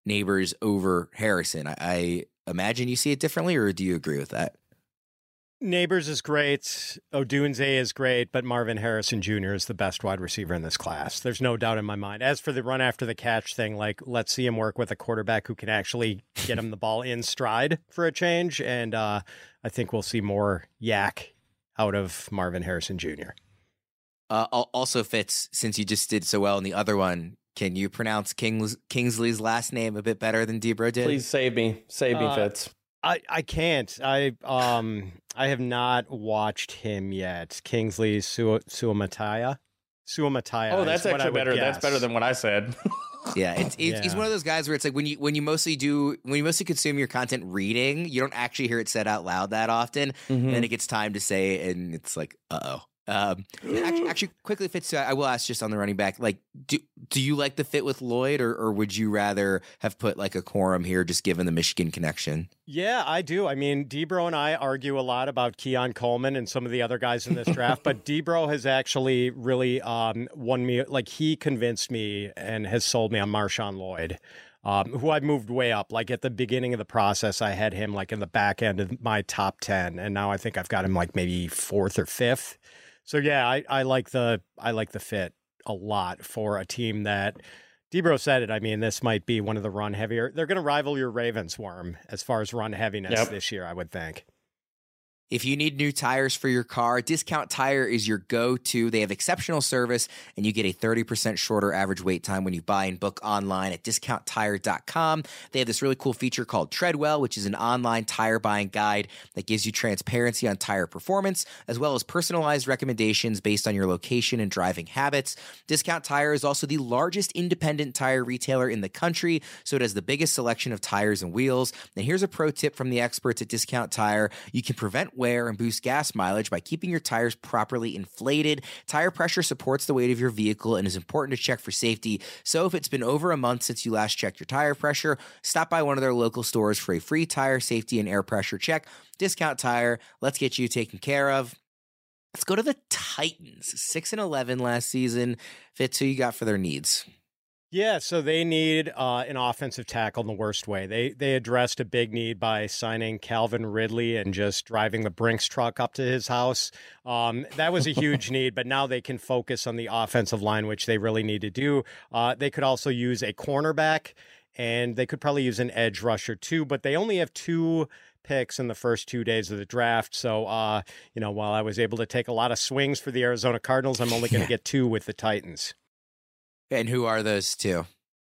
Neighbors over Harrison. I, I imagine you see it differently, or do you agree with that? Neighbors is great. Odunze is great, but Marvin Harrison Junior is the best wide receiver in this class. There's no doubt in my mind. As for the run after the catch thing, like, let's see him work with a quarterback who can actually get him the ball in stride for a change. And uh, I think we'll see more yak out of Marvin Harrison Junior Uh, also, Fitz, since you just did so well in the other one, can you pronounce Kings- Kingsley's last name a bit better than Debro did? Please save me. Save me, uh, Fitz. I, I can't. I um I have not watched him yet. Kingsley Su- Suamataya. Suamataya. Oh, that's actually better. Guess. That's better than what I said. Yeah, it's, it's yeah. he's one of those guys where it's like when you when you mostly do when you mostly consume your content reading, you don't actually hear it said out loud that often. Mm-hmm. And then it gets time to say it, and it's like, uh oh. Um, actually, actually, quickly, Fitz, I will ask just on the running back, like, do do you like the fit with Lloyd, or, or would you rather have put like a Corum here, just given the Michigan connection? Yeah, I do. I mean, Debro and I argue a lot about Keon Coleman and some of the other guys in this draft, but Debro has actually really um, won me. Like, he convinced me and has sold me on Marshawn Lloyd. Um, who I moved way up. Like at the beginning of the process, I had him like in the back end of my top ten, and now I think I've got him like maybe fourth or fifth. So yeah, I, I like the I like the fit a lot for a team that Debro said it. I mean, this might be one of the run heavier. They're going to rival your Ravens, Worm, as far as run heaviness yep. this year, I would think. If you need new tires for your car, Discount Tire is your go-to. They have exceptional service, and you get a thirty percent shorter average wait time when you buy and book online at discount tire dot com. They have this really cool feature called Treadwell, which is an online tire buying guide that gives you transparency on tire performance, as well as personalized recommendations based on your location and driving habits. Discount Tire is also the largest independent tire retailer in the country, so it has the biggest selection of tires and wheels. And here's a pro tip from the experts at Discount Tire. You can prevent wear and boost gas mileage by keeping your tires properly inflated. Tire pressure supports the weight of your vehicle and is important to check for safety. So if it's been over a month since you last checked your tire pressure, stop by one of their local stores for a free tire safety and air pressure check. Discount Tire, let's get you taken care of. Let's go to the Titans. six and eleven last season. Fitz, who you got for their needs? Yeah, so they need uh, an offensive tackle in the worst way. They they addressed a big need by signing Calvin Ridley and just driving the Brinks truck up to his house. Um, that was a huge need, but now they can focus on the offensive line, which they really need to do. Uh, they could also use a cornerback, and they could probably use an edge rusher too, but they only have two picks in the first two days of the draft. So, uh, you know, while I was able to take a lot of swings for the Arizona Cardinals, I'm only going to get two with the Titans. And who are those two?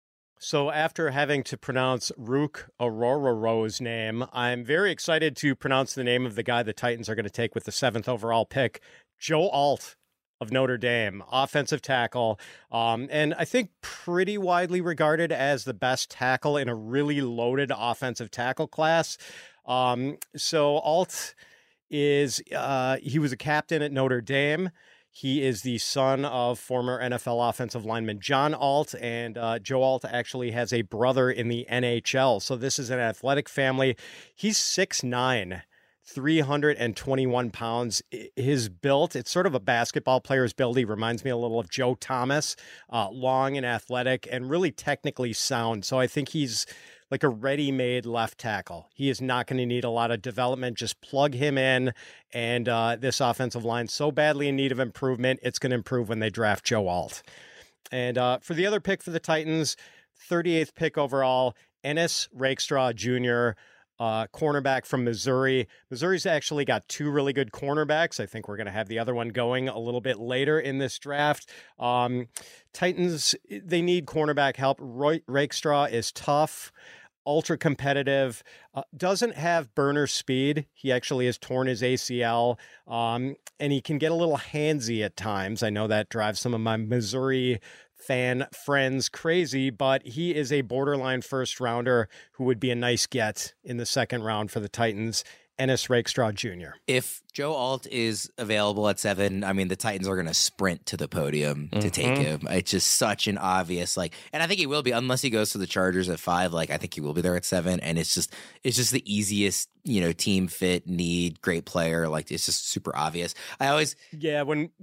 So after having to pronounce Rook Ororo's name, I'm very excited to pronounce the name of the guy the Titans are going to take with the seventh overall pick, Joe Alt of Notre Dame, offensive tackle, um, and I think pretty widely regarded as the best tackle in a really loaded offensive tackle class. Um, so Alt is, uh, he was a captain at Notre Dame. He is the son of former N F L offensive lineman John Alt, and uh, Joe Alt actually has a brother in the N H L. So this is an athletic family. He's six nine, three hundred twenty-one pounds. His build, it's sort of a basketball player's build. He reminds me a little of Joe Thomas, uh, long and athletic and really technically sound. So I think he's like a ready-made left tackle. He is not going to need a lot of development. Just plug him in, and uh, this offensive line so badly in need of improvement, it's going to improve when they draft Joe Alt. And uh, for the other pick for the Titans, thirty-eighth pick overall, Ennis Rakestraw Junior, uh, cornerback from Missouri. Missouri's actually got two really good cornerbacks. I think we're going to have the other one going a little bit later in this draft. Um, Titans, they need cornerback help. Roy, Rakestraw is tough, ultra competitive, uh, doesn't have burner speed. He actually has torn his A C L, um, and he can get a little handsy at times. I know that drives some of my Missouri fan friends crazy, but he is a borderline first rounder who would be a nice get in the second round for the Titans. Ennis Rakestraw Junior If Joe Alt is available at seven, I mean, the Titans are going to sprint to the podium mm-hmm. to take him. It's just such an obvious, like, and I think he will be, unless he goes to the Chargers at five, like, I think he will be there at seven. And it's just, it's just the easiest, you know, team fit, need, great player. Like, it's just super obvious. I always, yeah, when, when, go ahead.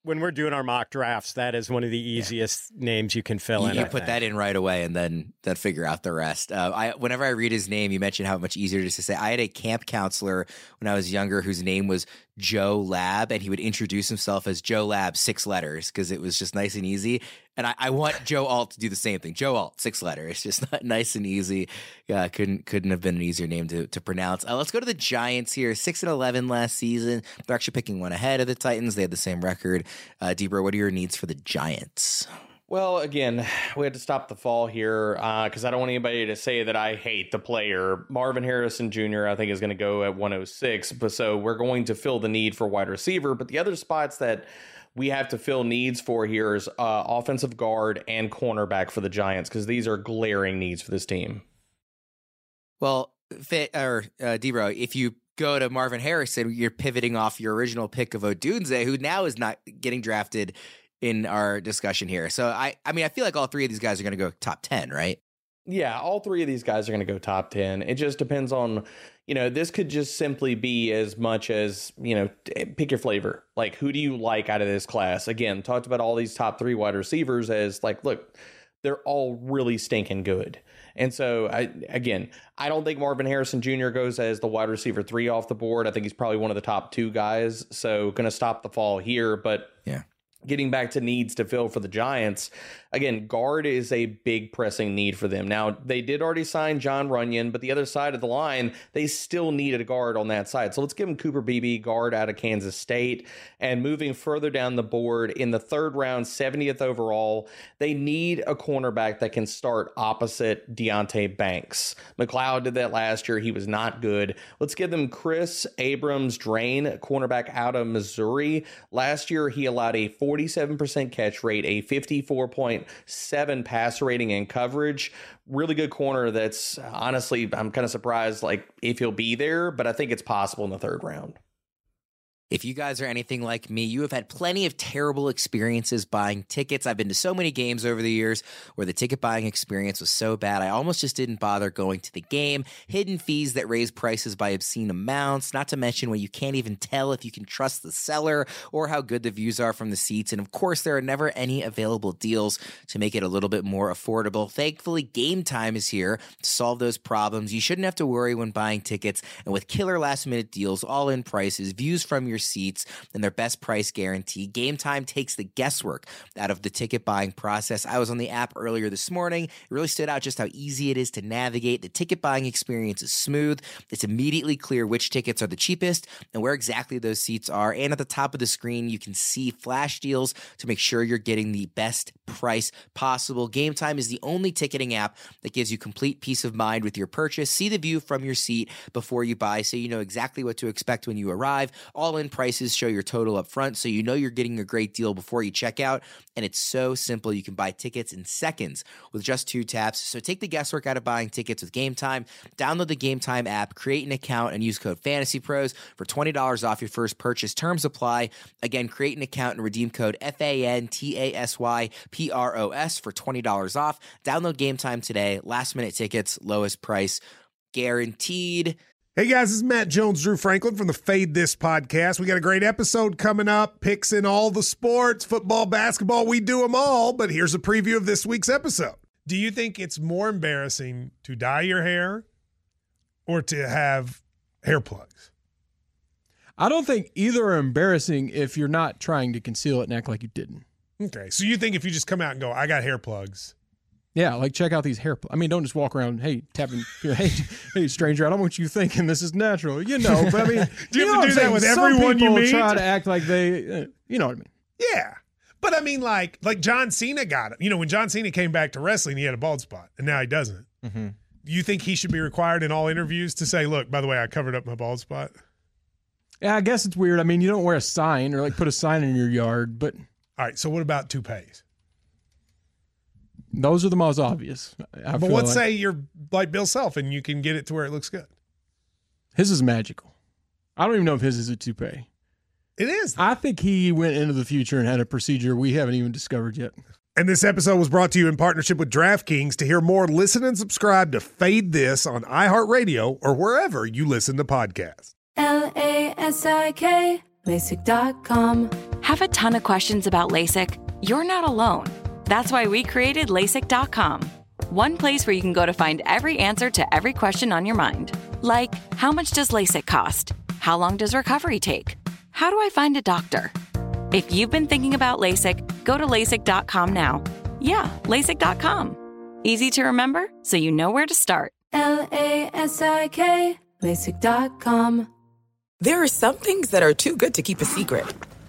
when we're doing our mock drafts, that is one of the easiest yeah. names you can fill you, in. You I put think. that in right away and then then figure out the rest. Uh, I whenever I read his name, you mentioned how much easier it is to say. I had a camp counselor when I was younger whose name was Joe Lab, and he would introduce himself as Joe Lab, six letters, because it was just nice and easy. And I, I want Joe Alt to do the same thing. Joe Alt, six letters, just not nice and easy. Yeah, couldn't couldn't have been an easier name to to pronounce. Uh, let's go to the Giants here. Six and eleven last season. They're actually picking one ahead of the Titans. They had the same record. Uh, Debro, what are your needs for the Giants? Well, again, we had to stop the fall here because uh, I don't want anybody to say that I hate the player. Marvin Harrison Junior, I think, is going to go at one oh six. But so we're going to fill the need for wide receiver. But the other spots that we have to fill needs for here is uh, offensive guard and cornerback for the Giants, because these are glaring needs for this team. Well, fit, or uh, Debro, if you go to Marvin Harrison, you're pivoting off your original pick of Odunze, who now is not getting drafted in our discussion here. So, I, I mean, I feel like all three of these guys are going to go top ten, right? Yeah, all three of these guys are going to go top ten. It just depends on, you know, this could just simply be as much as, you know, pick your flavor. Like, who do you like out of this class? Again, talked about all these top three wide receivers as like, look, they're all really stinking good. And so, I, again, I don't think Marvin Harrison Junior goes as the wide receiver three off the board. I think he's probably one of the top two guys. So, going to stop the fall here. But yeah. Getting back to needs to fill for the Giants, again, guard is a big pressing need for them. Now, they did already sign John Runyon, but the other side of the line, they still needed a guard on that side. So let's give them Cooper Beebe, guard out of Kansas State. And moving further down the board, in the third round, seventieth overall, they need a cornerback that can start opposite Deonte Banks. McLeod did that last year. He was not good. Let's give them Chris Abrams-Drain, cornerback out of Missouri. Last year, he allowed a forty-seven percent catch rate, a fifty-four point seven passer rating and coverage. Really good corner that's, honestly, I'm kind of surprised like if he'll be there, but I think it's possible in the third round. If you guys are anything like me, you have had plenty of terrible experiences buying tickets. I've been to so many games over the years where the ticket buying experience was so bad, I almost just didn't bother going to the game. Hidden fees that raise prices by obscene amounts, not to mention when you can't even tell if you can trust the seller or how good the views are from the seats. And of course, there are never any available deals to make it a little bit more affordable. Thankfully, Game Time is here to solve those problems. You shouldn't have to worry when buying tickets. And with killer last-minute deals, all-in prices, views from your seats, and their best price guarantee, Game Time takes the guesswork out of the ticket buying process. I was on the app earlier this morning. It really stood out just how easy it is to navigate. The ticket buying experience is smooth. It's immediately clear which tickets are the cheapest and where exactly those seats are. And at the top of the screen, you can see flash deals to make sure you're getting the best price possible. Game Time is the only ticketing app that gives you complete peace of mind with your purchase. See the view from your seat before you buy so you know exactly what to expect when you arrive. All in prices show your total up front, so you know you're getting a great deal before you check out. And it's so simple. You can buy tickets in seconds with just two taps. So take the guesswork out of buying tickets with Game Time. Download the Game Time app, create an account, and use code FANTASYPROS for twenty dollars off your first purchase. Terms apply. Again, create an account and redeem code F A N T A S Y P R O S for twenty dollars off. Download Game Time today. Last minute tickets, lowest price guaranteed. Hey guys, this is Matt Jones, Drew Franklin from the Fade This podcast. We got a great episode coming up, picks in all the sports, football, basketball, we do them all, but here's a preview of this week's episode. Do you think it's more embarrassing to dye your hair or to have hair plugs? I don't think either are embarrassing if you're not trying to conceal it and act like you didn't. Okay, so you think if you just come out and go, I got hair plugs. Yeah, like check out these hair plugs. I mean, don't just walk around, hey, tapping, hey, hey, stranger, I don't want you thinking this is natural. You know, but I mean, do you, you have to do that with everyone you meet? Try to act like they, uh, you know what I mean? Yeah, but I mean, like, like John Cena got it. You know, when John Cena came back to wrestling, he had a bald spot, and now he doesn't. Mm-hmm. You think he should be required in all interviews to say, look, by the way, I covered up my bald spot? Yeah, I guess it's weird. I mean, you don't wear a sign or like put a sign in your yard, but. All right, so what about toupees? Those are the most obvious. I but let's like. say you're like Bill Self and you can get it to where it looks good. His is magical. I don't even know if his is a toupee. It is. I think he went into the future and had a procedure we haven't even discovered yet. And this episode was brought to you in partnership with DraftKings. To hear more, listen and subscribe to Fade This on iHeartRadio or wherever you listen to podcasts. L A S I K, LASIK dot com. Have a ton of questions about LASIK? You're not alone. That's why we created LASIK dot com. One place where you can go to find every answer to every question on your mind. Like, how much does LASIK cost? How long does recovery take? How do I find a doctor? If you've been thinking about LASIK, go to LASIK dot com now. Yeah, LASIK dot com. Easy to remember, so you know where to start. L A S I K, LASIK dot com. There are some things that are too good to keep a secret.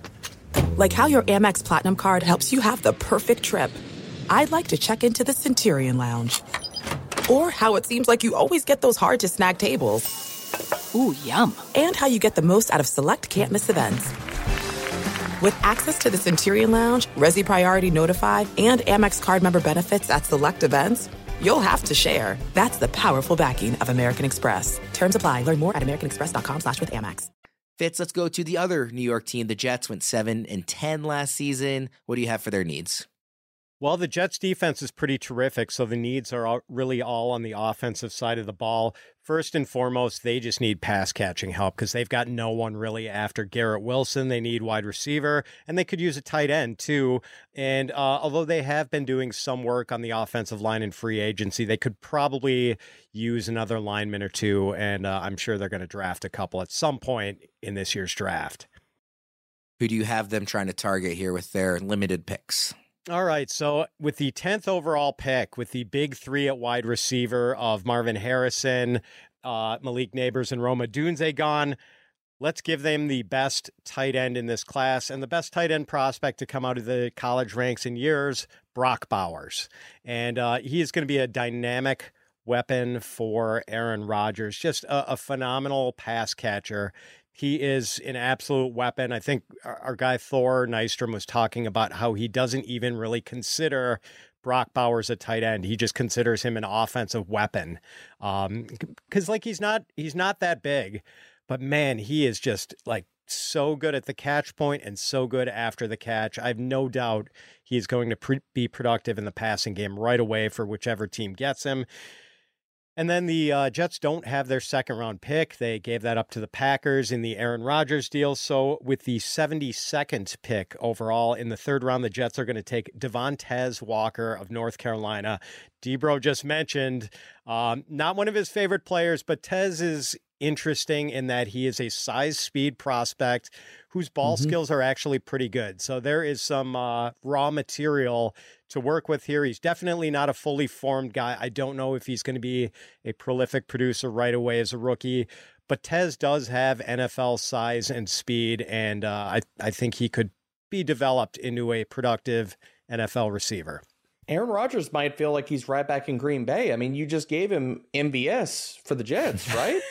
Like how your Amex Platinum card helps you have the perfect trip. I'd like to check into the Centurion Lounge. Or how it seems like you always get those hard-to-snag tables. Ooh, yum. And how you get the most out of select can't-miss events. With access to the Centurion Lounge, Resi Priority Notified, and Amex card member benefits at select events, you'll have to share. That's the powerful backing of American Express. Terms apply. Learn more at americanexpress.com slash with Amex. Fitz, let's go to the other New York team. The Jets went seven and ten last season. What do you have for their needs? Well, the Jets defense is pretty terrific, so the needs are all, really all on the offensive side of the ball. First and foremost, they just need pass catching help because they've got no one really after Garrett Wilson. They need wide receiver, and they could use a tight end too. And uh, although they have been doing some work on the offensive line in free agency, they could probably use another lineman or two, and uh, I'm sure they're going to draft a couple at some point in this year's draft. Who do you have them trying to target here with their limited picks? All right, so with the tenth overall pick, with the big three at wide receiver of Marvin Harrison, uh, Malik Neighbors, and Rome Odunze gone, let's give them the best tight end in this class. And the best tight end prospect to come out of the college ranks in years, Brock Bowers. And uh, he is going to be a dynamic weapon for Aaron Rodgers, just a, a phenomenal pass catcher. He is an absolute weapon. I think our, our guy Thor Nystrom was talking about how he doesn't even really consider Brock Bowers a tight end. He just considers him an offensive weapon. Um, because like he's not he's not that big, but man, he is just like so good at the catch point and so good after the catch. I have no doubt he's going to pre- be productive in the passing game right away for whichever team gets him. And then the uh, Jets don't have their second round pick. They gave that up to the Packers in the Aaron Rodgers deal. So with the seventy-second pick overall in the third round, the Jets are going to take Devontae Walker of North Carolina. Debro just mentioned, um, not one of his favorite players, but Tez is interesting in that he is a size speed prospect whose ball mm-hmm. skills are actually pretty good. So there is some uh, raw material to work with here. He's definitely not a fully formed guy. I don't know if he's going to be a prolific producer right away as a rookie, but Tez does have N F L size and speed, and uh, I, I think he could be developed into a productive N F L receiver. Aaron Rodgers might feel like he's right back in Green Bay. I mean, you just gave him M B S for the Jets, right?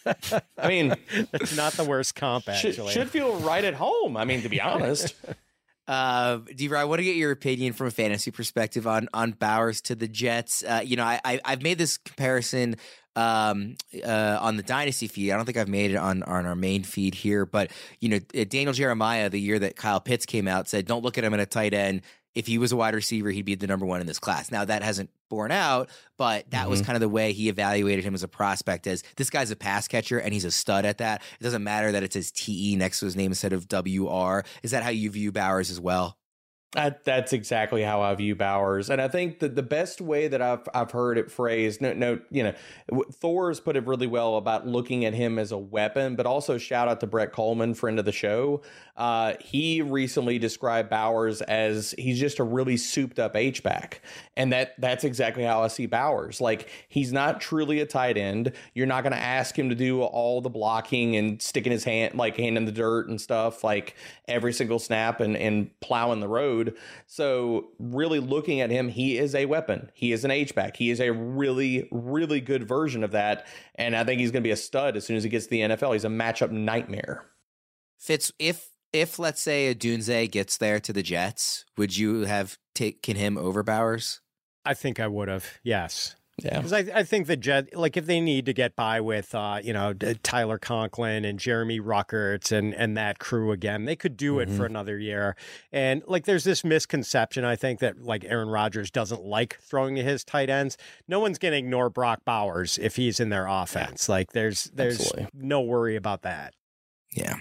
I mean, that's not the worst comp, actually. Should, should feel right at home. I mean, to be honest. Uh, D-Ry, I want to get your opinion from a fantasy perspective on on Bowers to the Jets. Uh, you know, I, I I've made this comparison um uh on the Dynasty feed. I don't think I've made it on on our main feed here, but you know, Daniel Jeremiah, the year that Kyle Pitts came out, said, "Don't look at him in a tight end. If he was a wide receiver, he'd be the number one in this class." Now that hasn't borne out, but that mm-hmm. was kind of the way he evaluated him as a prospect, as this guy's a pass catcher and he's a stud at that. It doesn't matter that it says T E next to his name instead of W R. Is that how you view Bowers as well? That, that's exactly how I view Bowers. And I think that the best way that I've I've heard it phrased, no, no, you know, Thor's put it really well about looking at him as a weapon, but also shout out to Brett Coleman, friend of the show. Uh, he recently described Bowers as he's just a really souped up H-back. And that that's exactly how I see Bowers. Like, he's not truly a tight end. You're not going to ask him to do all the blocking and sticking his hand, like hand in the dirt and stuff, like every single snap and, and plowing the road. So really looking at him, he is a weapon. He is an H-back. He is a really, really good version of that. And I think he's going to be a stud as soon as he gets to the N F L. He's a matchup nightmare. Fitz, if, if let's say Odunze gets there to the Jets, would you have taken him over Bowers? I think I would have, yes. Yeah, because I, I think the Jet, like if they need to get by with, uh, you know, Tyler Conklin and Jeremy Ruckerts and, and that crew again, they could do it mm-hmm. for another year. And like, there's this misconception, I think, that like Aaron Rodgers doesn't like throwing to his tight ends. No one's going to ignore Brock Bowers if he's in their offense. Yeah. Like there's, there's Absolutely. no worry about that. Yeah.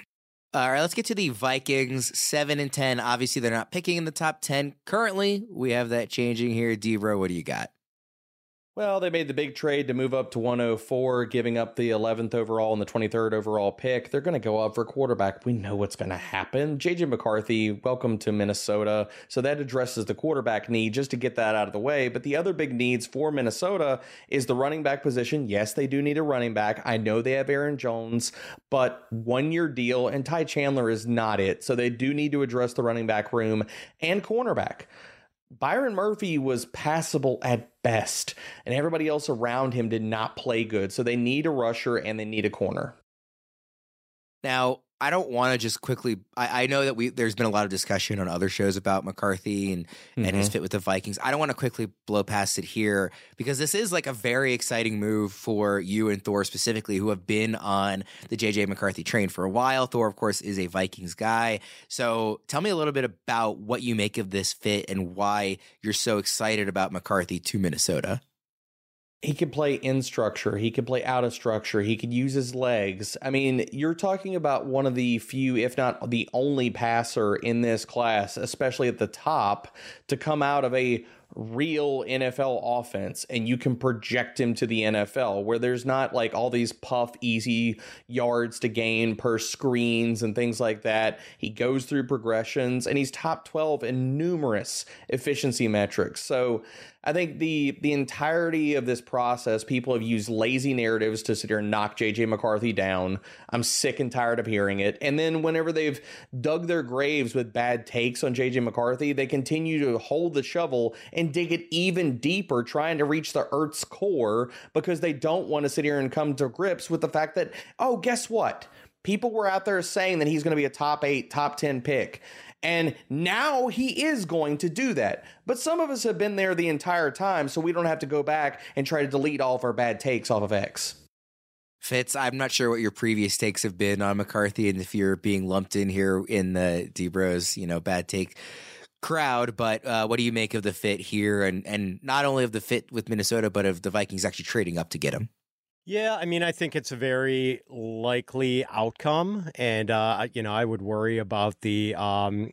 All right, let's get to the Vikings, seven and ten. Obviously, they're not picking in the top ten. Currently, we have that changing here. D-Bro, what do you got? Well, they made the big trade to move up to one oh four, giving up the eleventh overall and the twenty-third overall pick. They're going to go up for quarterback. We know what's going to happen. J J McCarthy, welcome to Minnesota. So that addresses the quarterback need, just to get that out of the way. But the other big needs for Minnesota is the running back position. Yes, they do need a running back. I know they have Aaron Jones, but one-year deal, and Ty Chandler is not it. So they do need to address the running back room and cornerback. Byron Murphy was passable at best, and everybody else around him did not play good. So they need a rusher and they need a corner. Now, I don't want to just quickly. I, I know that we there's been a lot of discussion on other shows about McCarthy and, mm-hmm. and his fit with the Vikings. I don't want to quickly blow past it here because this is like a very exciting move for you and Thor specifically, who have been on the J J McCarthy train for a while. Thor, of course, is a Vikings guy. So tell me a little bit about what you make of this fit and why you're so excited about McCarthy to Minnesota. He can play in structure. He can play out of structure. He can use his legs. I mean, you're talking about one of the few, if not the only passer in this class, especially at the top, to come out of a real N F L offense, and you can project him to the N F L where there's not like all these puff easy yards to gain per screens and things like that. He goes through progressions, and he's top twelve in numerous efficiency metrics. So I think the the entirety of this process, people have used lazy narratives to sit here and knock J J McCarthy down. I'm sick and tired of hearing it. And then whenever they've dug their graves with bad takes on J J McCarthy, they continue to hold the shovel and dig it even deeper, trying to reach the Earth's core because they don't want to sit here and come to grips with the fact that, oh, guess what? People were out there saying that he's going to be a top eight, top ten pick. And now he is going to do that. But some of us have been there the entire time, so we don't have to go back and try to delete all of our bad takes off of X. Fitz, I'm not sure what your previous takes have been on McCarthy and if you're being lumped in here in the D-Bros, you know, bad take crowd, but uh, what do you make of the fit here and, and not only of the fit with Minnesota, but of the Vikings actually trading up to get him? Yeah, I mean, I think it's a very likely outcome, and uh, you know, I would worry about the um,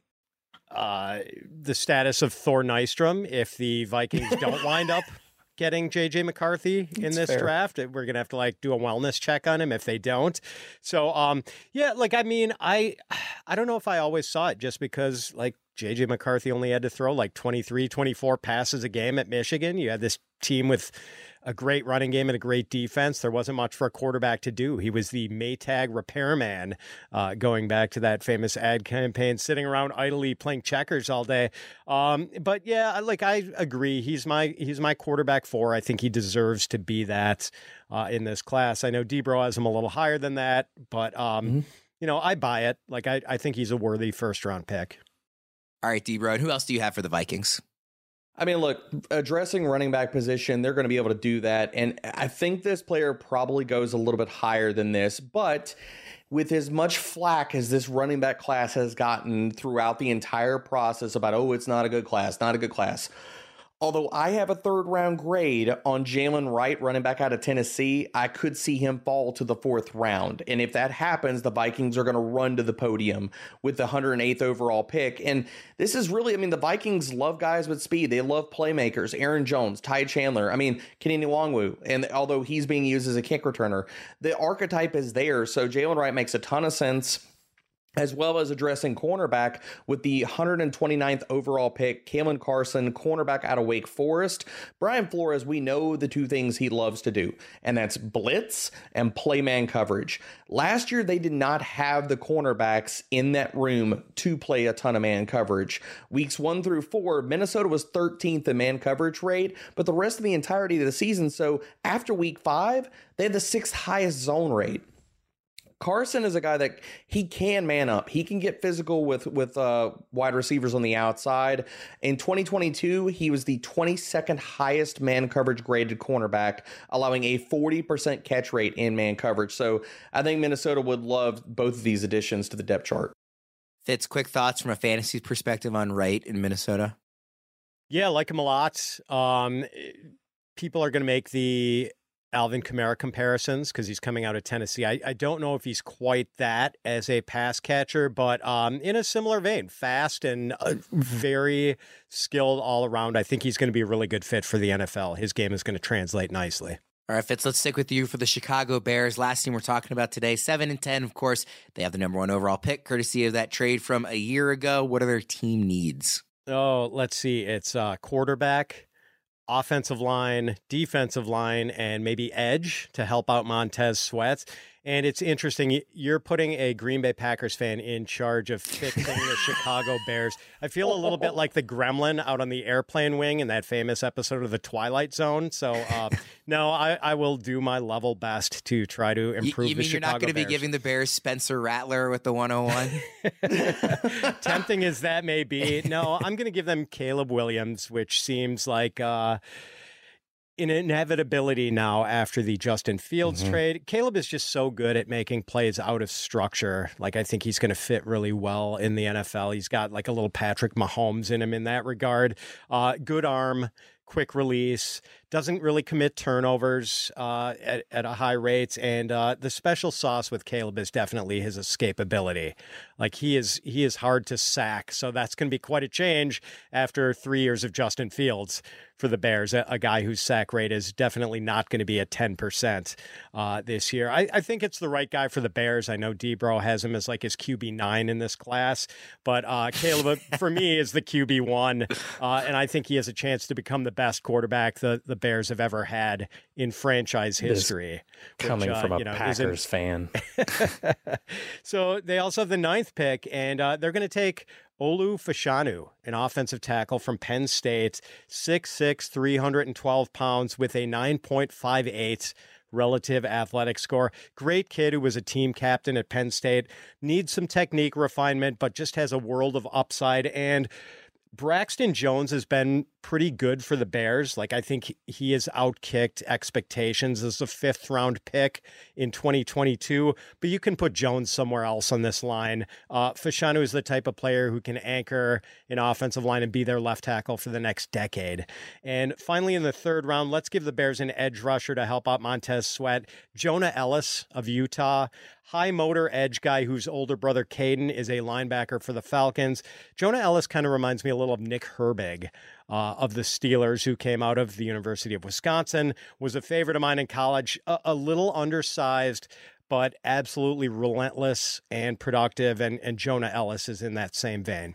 uh, the status of Thor Nystrom if the Vikings don't wind up getting J J McCarthy in That's this fair. draft. We're gonna have to like do a wellness check on him if they don't. So, um, yeah, like I mean, I I don't know if I always saw it just because like J J McCarthy only had to throw like twenty-three, twenty-four passes a game at Michigan. You had this team with a great running game and a great defense. There wasn't much for a quarterback to do. He was the Maytag repairman, uh, going back to that famous ad campaign, sitting around idly playing checkers all day. Um, but yeah, like I agree. He's my he's my quarterback four. I think he deserves to be that uh, in this class. I know D-Bro has him a little higher than that, but um, mm-hmm. you know, I buy it. Like I, I think he's a worthy first round pick. All right, D-Bro, and who else do you have for the Vikings? I mean, look, addressing running back position, they're going to be able to do that. And I think this player probably goes a little bit higher than this. But with as much flack as this running back class has gotten throughout the entire process about, oh, it's not a good class, not a good class. Although I have a third round grade on Jalen Wright, running back out of Tennessee, I could see him fall to the fourth round. And if that happens, the Vikings are going to run to the podium with the one hundred eighth overall pick. And this is really, I mean, the Vikings love guys with speed. They love playmakers. Aaron Jones, Ty Chandler, I mean, Kenny Nwangwu. And although he's being used as a kick returner, the archetype is there. So Jalen Wright makes a ton of sense, as well as addressing cornerback with the one hundred twenty-ninth overall pick, Kalen Carson, cornerback out of Wake Forest. Brian Flores, we know the two things he loves to do, and that's blitz and play man coverage. Last year, they did not have the cornerbacks in that room to play a ton of man coverage. Weeks one through four, Minnesota was thirteenth in man coverage rate, but the rest of the entirety of the season, so after week five, they had the sixth highest zone rate. Carson is a guy that he can man up. He can get physical with, with uh, wide receivers on the outside. In twenty twenty-two, he was the twenty-second highest man coverage graded cornerback, allowing a forty percent catch rate in man coverage. So I think Minnesota would love both of these additions to the depth chart. Fitz, quick thoughts from a fantasy perspective on Wright in Minnesota? Yeah, I like him a lot. Um, people are going to make the Alvin Kamara comparisons because he's coming out of Tennessee. I, I don't know if he's quite that as a pass catcher, but um, in a similar vein, fast and uh, very skilled all around. I think he's going to be a really good fit for the N F L. His game is going to translate nicely. All right, Fitz, let's stick with you for the Chicago Bears. Last team we're talking about today, seven and ten. Of course, they have the number one overall pick, courtesy of that trade from a year ago. What are their team needs? Oh, let's see. It's uh, quarterback, offensive line, defensive line, and maybe edge to help out Montez Sweat. And it's interesting, you're putting a Green Bay Packers fan in charge of fixing the Chicago Bears. I feel a little bit like the gremlin out on the airplane wing in that famous episode of The Twilight Zone. So, uh, no, I, I will do my level best to try to improve you, you the mean Chicago you're not going to be Bears. giving the Bears Spencer Rattler with the one oh one? Tempting as that may be. No, I'm going to give them Caleb Williams, which seems like... Uh, an inevitability now after the Justin Fields mm-hmm. trade. Caleb is just so good at making plays out of structure. Like, I think he's going to fit really well in the N F L. He's got like a little Patrick Mahomes in him in that regard. Uh, good arm, quick release, doesn't really commit turnovers uh, at, at a high rate. And uh, the special sauce with Caleb is definitely his escapability. Like, he is he is hard to sack. So that's going to be quite a change after three years of Justin Fields for the Bears, a, a guy whose sack rate is definitely not going to be at ten percent uh, this year. I, I think it's the right guy for the Bears. I know Debro has him as like his Q B nine in this class, but uh, Caleb, for me, is the Q B one. Uh, and I think he has a chance to become the best quarterback the, the Bears have ever had in franchise history. Coming which, uh, from a you know, Packers fan. So they also have the ninth pick, and uh, they're going to take Olu Fashanu, an offensive tackle from Penn State, six six, three hundred twelve pounds with a nine point five eight relative athletic score. Great kid who was a team captain at Penn State, needs some technique refinement, but just has a world of upside. And Braxton Jones has been pretty good for the Bears. Like, I think he has outkicked expectations as a fifth round pick in twenty twenty-two, but you can put Jones somewhere else on this line. Uh, Fashanu is the type of player who can anchor an offensive line and be their left tackle for the next decade. And finally, in the third round, let's give the Bears an edge rusher to help out Montez Sweat. Jonah Ellis of Utah, high motor edge guy whose older brother Caden is a linebacker for the Falcons. Jonah Ellis kind of reminds me a little of Nick Herbig uh, of the Steelers, who came out of the University of Wisconsin, was a favorite of mine in college, a, a little undersized, but absolutely relentless and productive. And, and Jonah Ellis is in that same vein.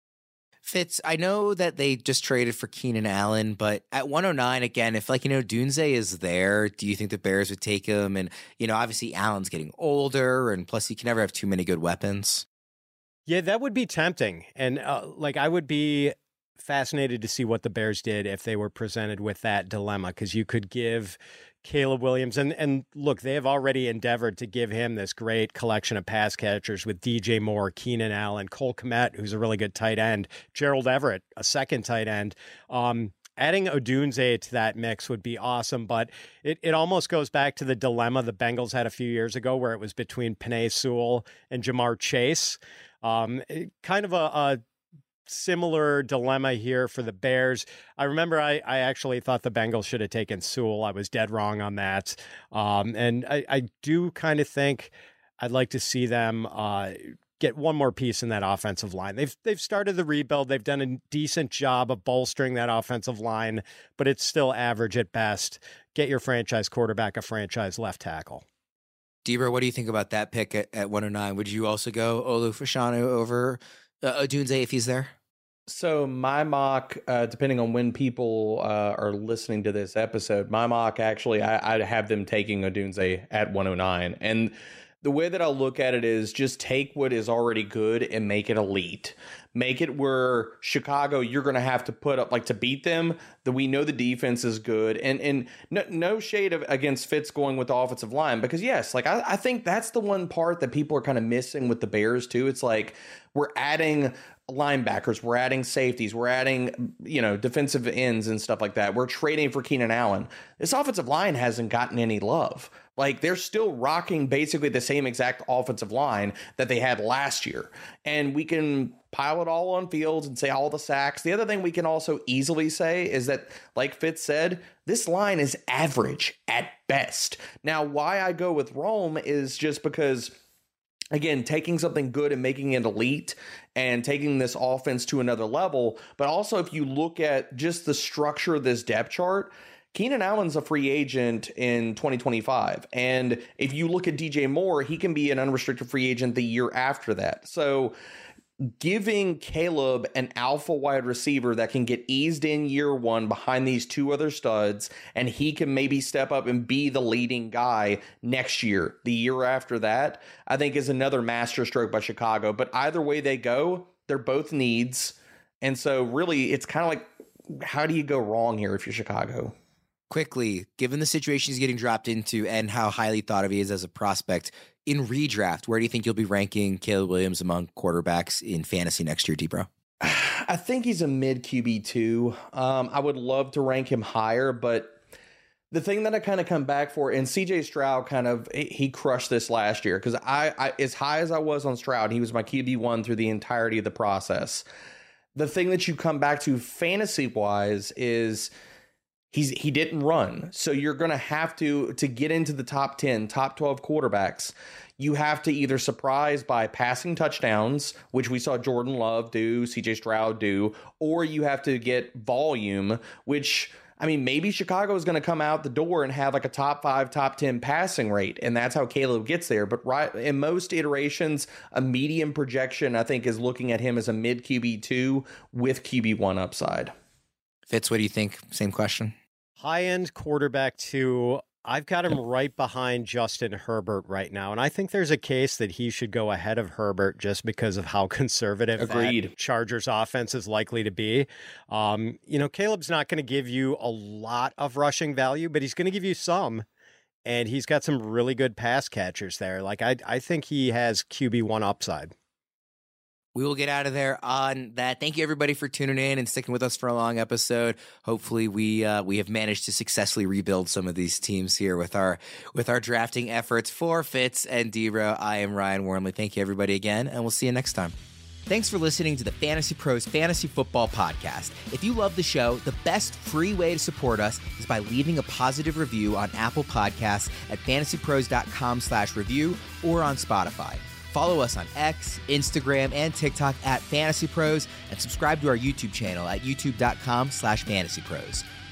Fitz, I know that they just traded for Keenan Allen, but at one oh nine, again, if like, you know, Dunze is there, do you think the Bears would take him? And, you know, obviously Allen's getting older, and plus you can never have too many good weapons. Yeah, that would be tempting. And uh, like, I would be fascinated to see what the Bears did if they were presented with that dilemma, because you could give Caleb Williams, and and look, they have already endeavored to give him this great collection of pass catchers with D J Moore, Keenan Allen, Cole Kmet, who's a really good tight end, Gerald Everett, a second tight end. Um, adding Odunze to that mix would be awesome, but it, it almost goes back to the dilemma the Bengals had a few years ago, where it was between Penei Sewell and Jamar Chase. Um, it, kind of a, a similar dilemma here for the Bears. I remember I, I actually thought the Bengals should have taken Sewell. I was dead wrong on that. Um, and I, I do kind of think I'd like to see them uh, get one more piece in that offensive line. They've they've started the rebuild. They've done a decent job of bolstering that offensive line, but it's still average at best. Get your franchise quarterback a franchise left tackle. Debra, what do you think about that pick at, at one oh nine? Would you also go Olu Fashanu over uh, Odunze if he's there? So my mock, uh, depending on when people uh, are listening to this episode, my mock actually, I, I have them taking Odunze at one oh nine. And the way that I look at it is just take what is already good and make it elite. Make it where Chicago, you're going to have to put up, like, to beat them, that we know the defense is good. And and no, no shade of against Fitz going with the offensive line, because, yes, like, I, I think that's the one part that people are kind of missing with the Bears, too. It's like we're adding linebackers, we're adding safeties, we're adding, you know, defensive ends and stuff like that. We're trading for Keenan Allen. This offensive line hasn't gotten any love. Like, they're still rocking basically the same exact offensive line that they had last year. And we can pile it all on Fields and say all the sacks. The other thing we can also easily say is that, like Fitz said, this line is average at best. Now, why I go with Rome is just because, again, taking something good and making it elite and taking this offense to another level. But also, if you look at just the structure of this depth chart, Keenan Allen's a free agent in twenty twenty-five. And if you look at D J Moore, he can be an unrestricted free agent the year after that. So giving Caleb an alpha wide receiver that can get eased in year one behind these two other studs, and he can maybe step up and be the leading guy next year, the year after that, I think is another masterstroke by Chicago. But either way they go, they're both needs. And so really, it's kind of like, how do you go wrong here if you're Chicago? Quickly, given the situation he's getting dropped into and how highly thought of he is as a prospect, in redraft, where do you think you'll be ranking Caleb Williams among quarterbacks in fantasy next year, D-Bro? I think he's a mid Q B two. Um, I would love to rank him higher, but the thing that I kind of come back for, and C J Stroud kind of, he crushed this last year, because I, I, as high as I was on Stroud, he was my Q B one through the entirety of the process. The thing that you come back to fantasy-wise is He's he didn't run. So you're going to have to, to get into the top ten, top twelve quarterbacks, you have to either surprise by passing touchdowns, which we saw Jordan Love do, C J Stroud do, or you have to get volume, which, I mean, maybe Chicago is going to come out the door and have like a top five, top ten passing rate, and that's how Caleb gets there. But right in most iterations, a medium projection, I think, is looking at him as a mid Q B two with Q B one upside. Fitz, what do you think? Same question. High-end quarterback two. I've got him right behind Justin Herbert right now, and I think there's a case that he should go ahead of Herbert just because of how conservative Agreed. that Chargers offense is likely to be. Um, you know, Caleb's not going to give you a lot of rushing value, but he's going to give you some, and he's got some really good pass catchers there. Like, I, I think he has Q B one upside. We will get out of there on that. Thank you, everybody, for tuning in and sticking with us for a long episode. Hopefully, we uh, we have managed to successfully rebuild some of these teams here with our with our drafting efforts. For Fitz and D-Bro, I am Ryan Wormley. Thank you, everybody, again, and we'll see you next time. Thanks for listening to the Fantasy Pros Fantasy Football Podcast. If you love the show, the best free way to support us is by leaving a positive review on Apple Podcasts at fantasypros.com slash review or on Spotify. Follow us on X, Instagram, and TikTok at Fantasy Pros, and subscribe to our YouTube channel at youtube.com slash Fantasy Pros.